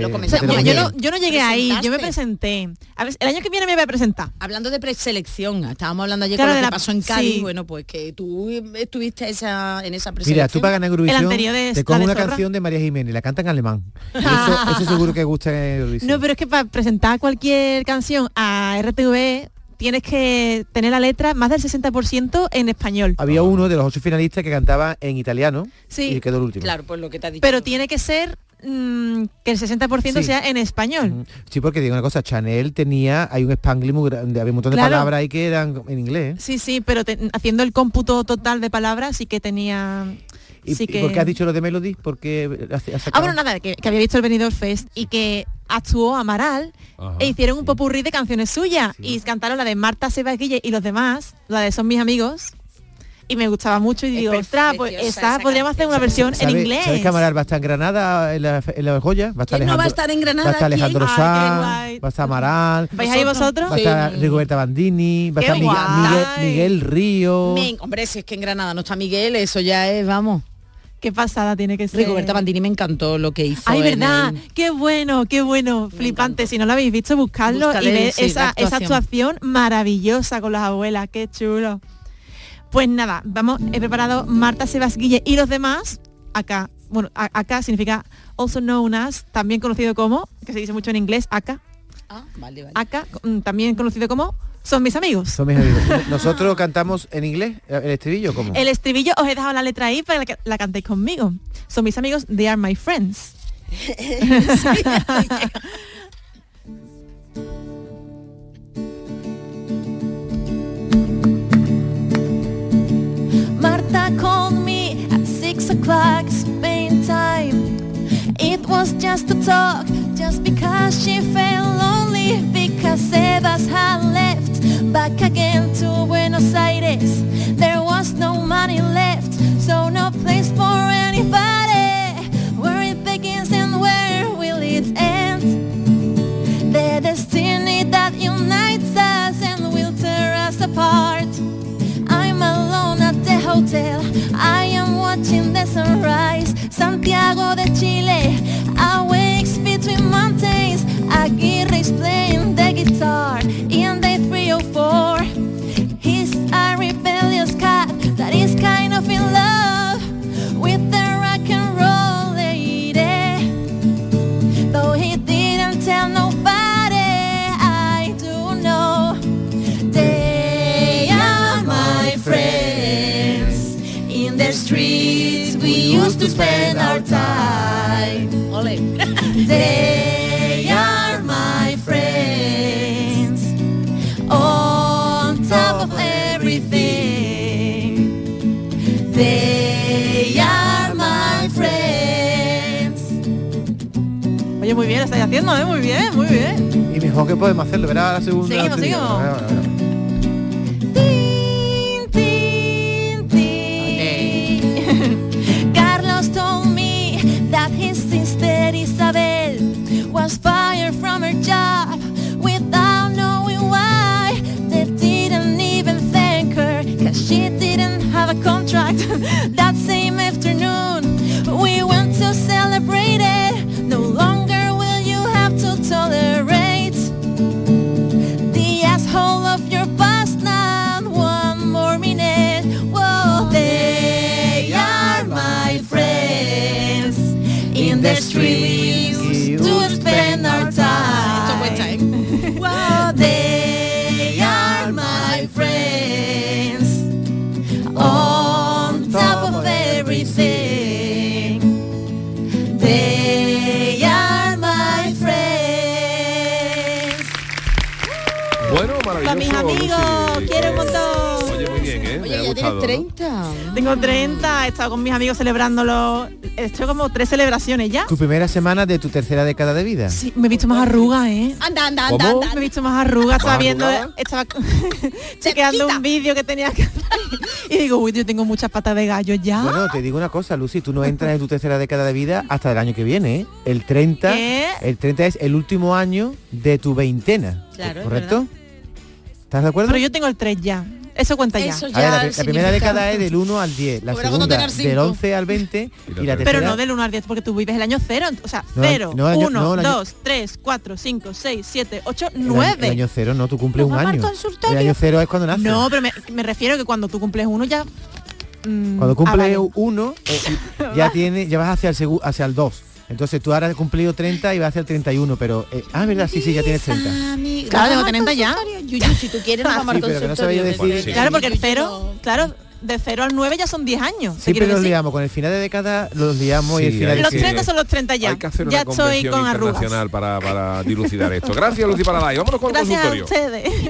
Yo no llegué ahí, yo me presenté. A ver, el año que viene me voy a presentar. Hablando de preselección, estábamos hablando ayer con lo que pasó en Cádiz, bueno, pues que tú estuviste en esa preselección. Mira, tú para ganar Eurovisión te coges una canción de María Jiménez, la canta en alemán. Eso seguro que gusta en Eurovisión. No, pero es que para presentar cualquier canción a RTV tienes que tener la letra más del 60% en español. Había uno de los 8 finalistas que cantaba en italiano y quedó el último. Claro, pues lo que te ha dicho. Pero tiene que ser que el 60% sea en español. Sí, porque digo una cosa, Chanel hay un Spanglish muy grande, había un montón de palabras ahí que eran en inglés. Sí, pero haciendo el cómputo total de palabras sí que tenía... ¿Y por qué has dicho lo de Melody? Porque bueno, nada, que había visto el Benidorm Fest y que actuó Amaral e hicieron un popurrí de canciones suyas y cantaron la de Marta Sebasguille y los demás, la de Son mis amigos. Y me gustaba mucho y digo, ostras, pues esa podríamos hacer una versión en inglés. ¿Sabes que Amaral va a estar en Granada en la joya? Va a estar no va a estar en Granada? Va a estar Alejandro Sanz, va a estar Amaral. ¿Vais ahí vosotros? Va a estar Rigoberta Bandini, va a estar Miguel Río. Hombre, si es que en Granada no está Miguel, eso ya es, vamos. Qué pasada tiene que ser. Rigoberta Bandini me encantó lo que hizo. Ay, verdad, qué bueno, flipante. Si no lo habéis visto, buscadlo y ver esa actuación maravillosa con las abuelas, qué chulo. Pues nada, he preparado Marta Sebasguille y los demás, acá. Bueno, acá significa also known as, también conocido como, que se dice mucho en inglés, acá. Vale. Acá, también conocido como Son mis amigos. Nosotros cantamos en inglés, el estribillo, ¿cómo? El estribillo os he dejado la letra ahí para que la cantéis conmigo. Son mis amigos, they are my friends. Marta called me at 6 o'clock Spain time. It was just a talk, just because she felt lonely, because Sebas had left back again to Buenos Aires. There was no money left, so no place for anybody. Where it begins and where will it end? The destiny that unites us and will tear us apart. I'm alone at the hotel, I am watching the sunrise. Santiago de Chile awakes between mountains. Aguirre is playing the guitar in the 304. He's a rebellious cat that is kind of in love with the rock and roll lady. Though he didn't tell nobody, I do know they are my friends. In the streets we used to spend our time. Ole. They are my friends. On top of everything, they are my friends. Oye, muy bien, lo estáis haciendo, muy bien, muy bien. Y mejor que podemos hacerlo, verá la segunda. Seguimos. Carlos told me that his sister Isabel was fired from her job without knowing why. They didn't even thank her, 'cause she did Bueno, maravilloso. Para mis amigos, Lucy. quiero un montón. Oye, muy bien, ¿eh? Oye, Me ha ya gustado, tienes ¿no? 30. Tengo 30, he estado con mis amigos celebrándolo. He hecho como 3 celebraciones ya. Tu primera semana de tu tercera década de vida. Sí, me he visto más arrugas, ¿eh? Anda, anda, ¿Cómo? anda, anda. Me he visto más arrugas, estaba viendo, arrugada? estaba chequeando un vídeo que tenía que y digo, uy, yo tengo muchas patas de gallo ya. Bueno, te digo una cosa, Lucy, tú no entras en tu tercera década de vida hasta el año que viene, ¿eh? El 30 es el último año de tu veintena. Claro, ¿correcto? ¿Estás de acuerdo? Pero yo tengo el 3 ya. Eso cuenta ya. A ver, la primera década es del 1 al 10, la Pues ahora cuando segunda tengas del 5. 11 al 20 y la tercera... Pero no del 1 al 10, porque tú vives el año 0. O sea, No, 0, no, el año- 1, no, el año- 2, 3, 4, 5, 6, 7, 8, el 9. año 0 no, tú cumples un ¿Vamos al año. consultorio? El año 0 es cuando naces. No, pero me refiero que cuando tú cumples 1 ya... Cuando cumples vale. 1 ya vas hacia el 2. Entonces tú ahora has cumplido 30 y vas hacia el 31, pero... verdad, sí, ya tienes 30. Claro, tengo 30 ya. Yuyu, si tú quieres, nos vamos al Sí, pero que no sabía consultorio. decir... Claro, porque el 0, claro, de 0 al 9 ya son 10 años. Siempre nos liamos, con el final de década los liamos y el Sí, final Los de 30 son los 30 ya. Hay que hacer ya una estoy convención con arrugas. internacional para dilucidar esto. Gracias, Lucy Paraday. Vámonos con el Gracias a consultorio. ustedes.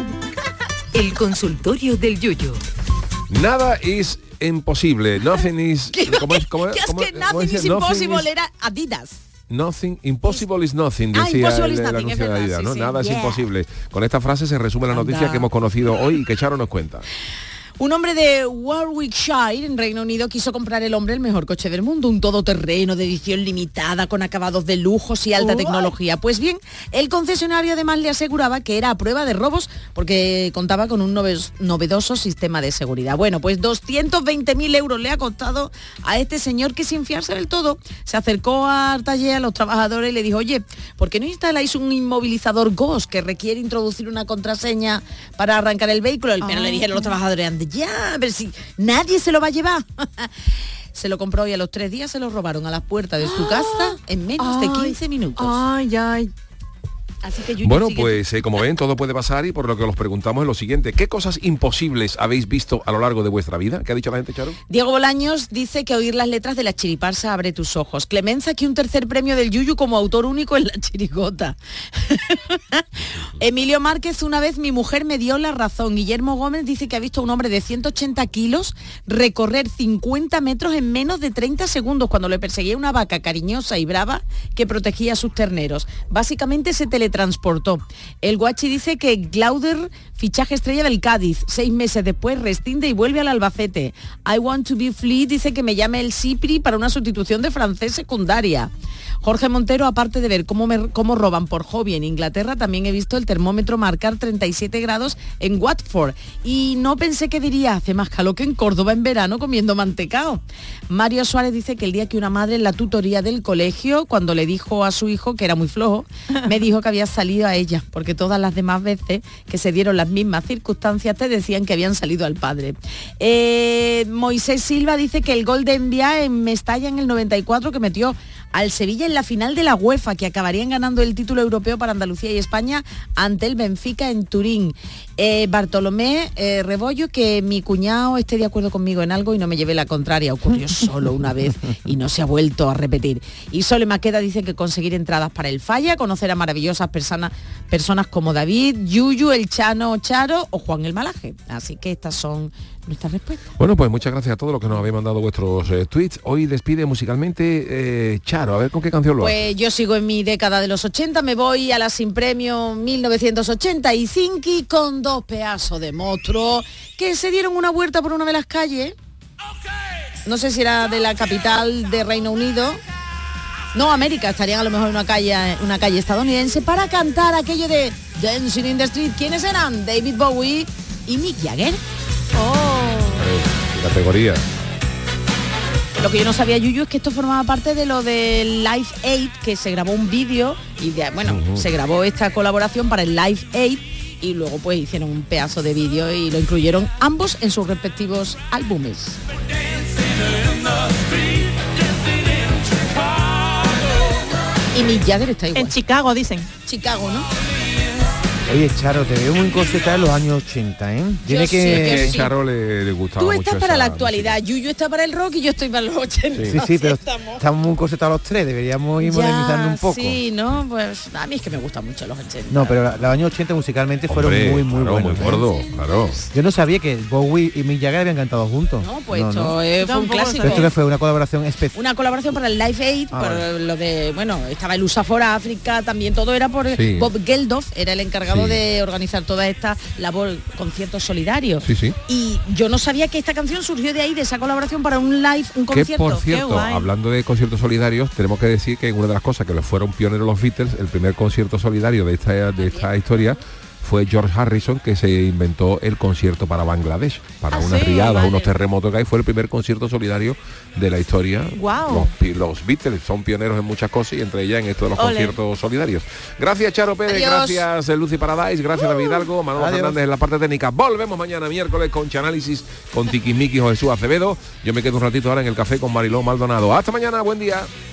El consultorio del Yuyu. Nada es imposible. Nothing is... ¿Cómo es? ¿Cómo es? Que es ¿Cómo que es? nothing is Nothing impossible is- era Adidas. Nothing, impossible is nothing, Ah, decía impossible is el nothing, anuncio es de verdad, Adidas, sí, ¿no? sí. Nada Yeah. es imposible. Con esta frase se resume la noticia Anda. que hemos conocido hoy y que Charo nos cuenta. Un hombre de Warwickshire, en Reino Unido, quiso comprar el mejor coche del mundo, un todoterreno de edición limitada con acabados de lujos y alta tecnología. Pues bien, el concesionario además le aseguraba que era a prueba de robos porque contaba con un novedoso sistema de seguridad. Bueno, pues 220.000 euros le ha costado a este señor que, sin fiarse del todo, se acercó al taller a los trabajadores y le dijo, oye, ¿por qué no instaláis un inmovilizador Ghost que requiere introducir una contraseña para arrancar el vehículo? Pero le dijeron los trabajadores, ande ya, pero si nadie se lo va a llevar. Se lo compró y a los 3 días se lo robaron a las puertas de su casa en menos de 15 minutos. Ay, ay. Así que Yuyu, Bueno, sigue. pues como ven, todo puede pasar y por lo que os preguntamos es lo siguiente. ¿Qué cosas imposibles habéis visto a lo largo de vuestra vida? ¿Qué ha dicho la gente, Charo? Diego Bolaños dice que oír las letras de La Chiriparsa abre tus ojos. Clemenza, que un tercer premio del Yuyu como autor único en La Chirigota. Emilio Márquez, una vez mi mujer me dio la razón. Guillermo Gómez dice que ha visto a un hombre de 180 kilos recorrer 50 metros en menos de 30 segundos cuando le perseguía una vaca cariñosa y brava que protegía a sus terneros. Básicamente se teletransportó. El Guachi dice que Glauder, fichaje estrella del Cádiz, 6 meses después rescinde y vuelve al Albacete. I want to be Flea dice que me llame el Cipri para una sustitución de francés secundaria. Jorge Montero, aparte de ver cómo roban por hobby en Inglaterra, también he visto el termómetro marcar 37 grados en Watford. Y no pensé que diría, hace más calor que en Córdoba en verano comiendo mantecao. Mario Suárez dice que el día que una madre en la tutoría del colegio, cuando le dijo a su hijo, que era muy flojo, me dijo que había salido a ella, porque todas las demás veces que se dieron las mismas circunstancias te decían que habían salido al padre. Moisés Silva dice que el gol de Envía en Mestalla en el 94 que metió al Sevilla en la final de la UEFA, que acabarían ganando el título europeo para Andalucía y España ante el Benfica en Turín. Bartolomé Rebollo, que mi cuñado esté de acuerdo conmigo en algo y no me lleve la contraria. Ocurrió solo una vez y no se ha vuelto a repetir. Y Sole Maqueda dice que conseguir entradas para el Falla, conocer a maravillosas personas como David, Yuyu, el Chano Charo o Juan el Malaje. Así que estas son nuestras respuestas. Bueno, pues muchas gracias a todos los que nos habéis mandado vuestros tweets. Hoy despide musicalmente Charo. A ver con qué canción lo hace. Pues yo sigo en mi década de los 80, me voy a la Sin Premio 1985 con dos pedazos de monstruos que se dieron una vuelta por una de las calles. No sé si era de la capital de Reino Unido. No, América, estarían a lo mejor en una calle estadounidense para cantar aquello de Dancing in the Street. ¿Quiénes eran? David Bowie y Mick Jagger. Categoría. Lo que yo no sabía, Yuyu, es que esto formaba parte de lo del Live Aid, que se grabó un vídeo y se grabó esta colaboración para el Live Aid y luego pues hicieron un pedazo de vídeo y lo incluyeron ambos en sus respectivos álbumes. Y Mick Jagger está igual. En Chicago, dicen. Chicago, ¿no? Oye, Charo, te veo muy encorsetada en los años 80, ¿eh? Tiene que... Sí. Charo le gustaba Tú mucho estás para la música. actualidad, Yuyu está para el rock y yo estoy para los 80. Sí, pero estamos muy encorsetados los tres, deberíamos ir modernizando un poco. Sí, ¿no? Pues a mí es que me gustan mucho los 80. No, pero los años 80 musicalmente fueron muy buenos. Muy gordo, claro. Yo no sabía que Bowie y Mick Jagger habían cantado juntos. No, pues fue un clásico. Esto que fue una colaboración especial. Una colaboración para el Live Aid, lo de, estaba el USA for Africa, también todo era por Bob Geldof, era el encargado de organizar toda esta labor, conciertos solidarios. Sí. Y yo no sabía que esta canción surgió de ahí, de esa colaboración para un concierto. Que por cierto, hablando de conciertos solidarios, tenemos que decir que una de las cosas que los fueron pioneros los Beatles, el primer concierto solidario de esta historia fue George Harrison, que se inventó el concierto para Bangladesh, para unas riadas, unos terremotos que hay. Fue el primer concierto solidario de la historia. Wow. Los Beatles son pioneros en muchas cosas y entre ellas en esto de los conciertos solidarios. Gracias, Charo Pérez. Adiós. Gracias, Lucy Paradise. Gracias, David Hidalgo. Manolo Fernández en la parte técnica. Volvemos mañana miércoles con Chanálisis, con Tiquismiquis o Jesús Acevedo. Yo me quedo un ratito ahora en el café con Mariló Maldonado. Hasta mañana, buen día.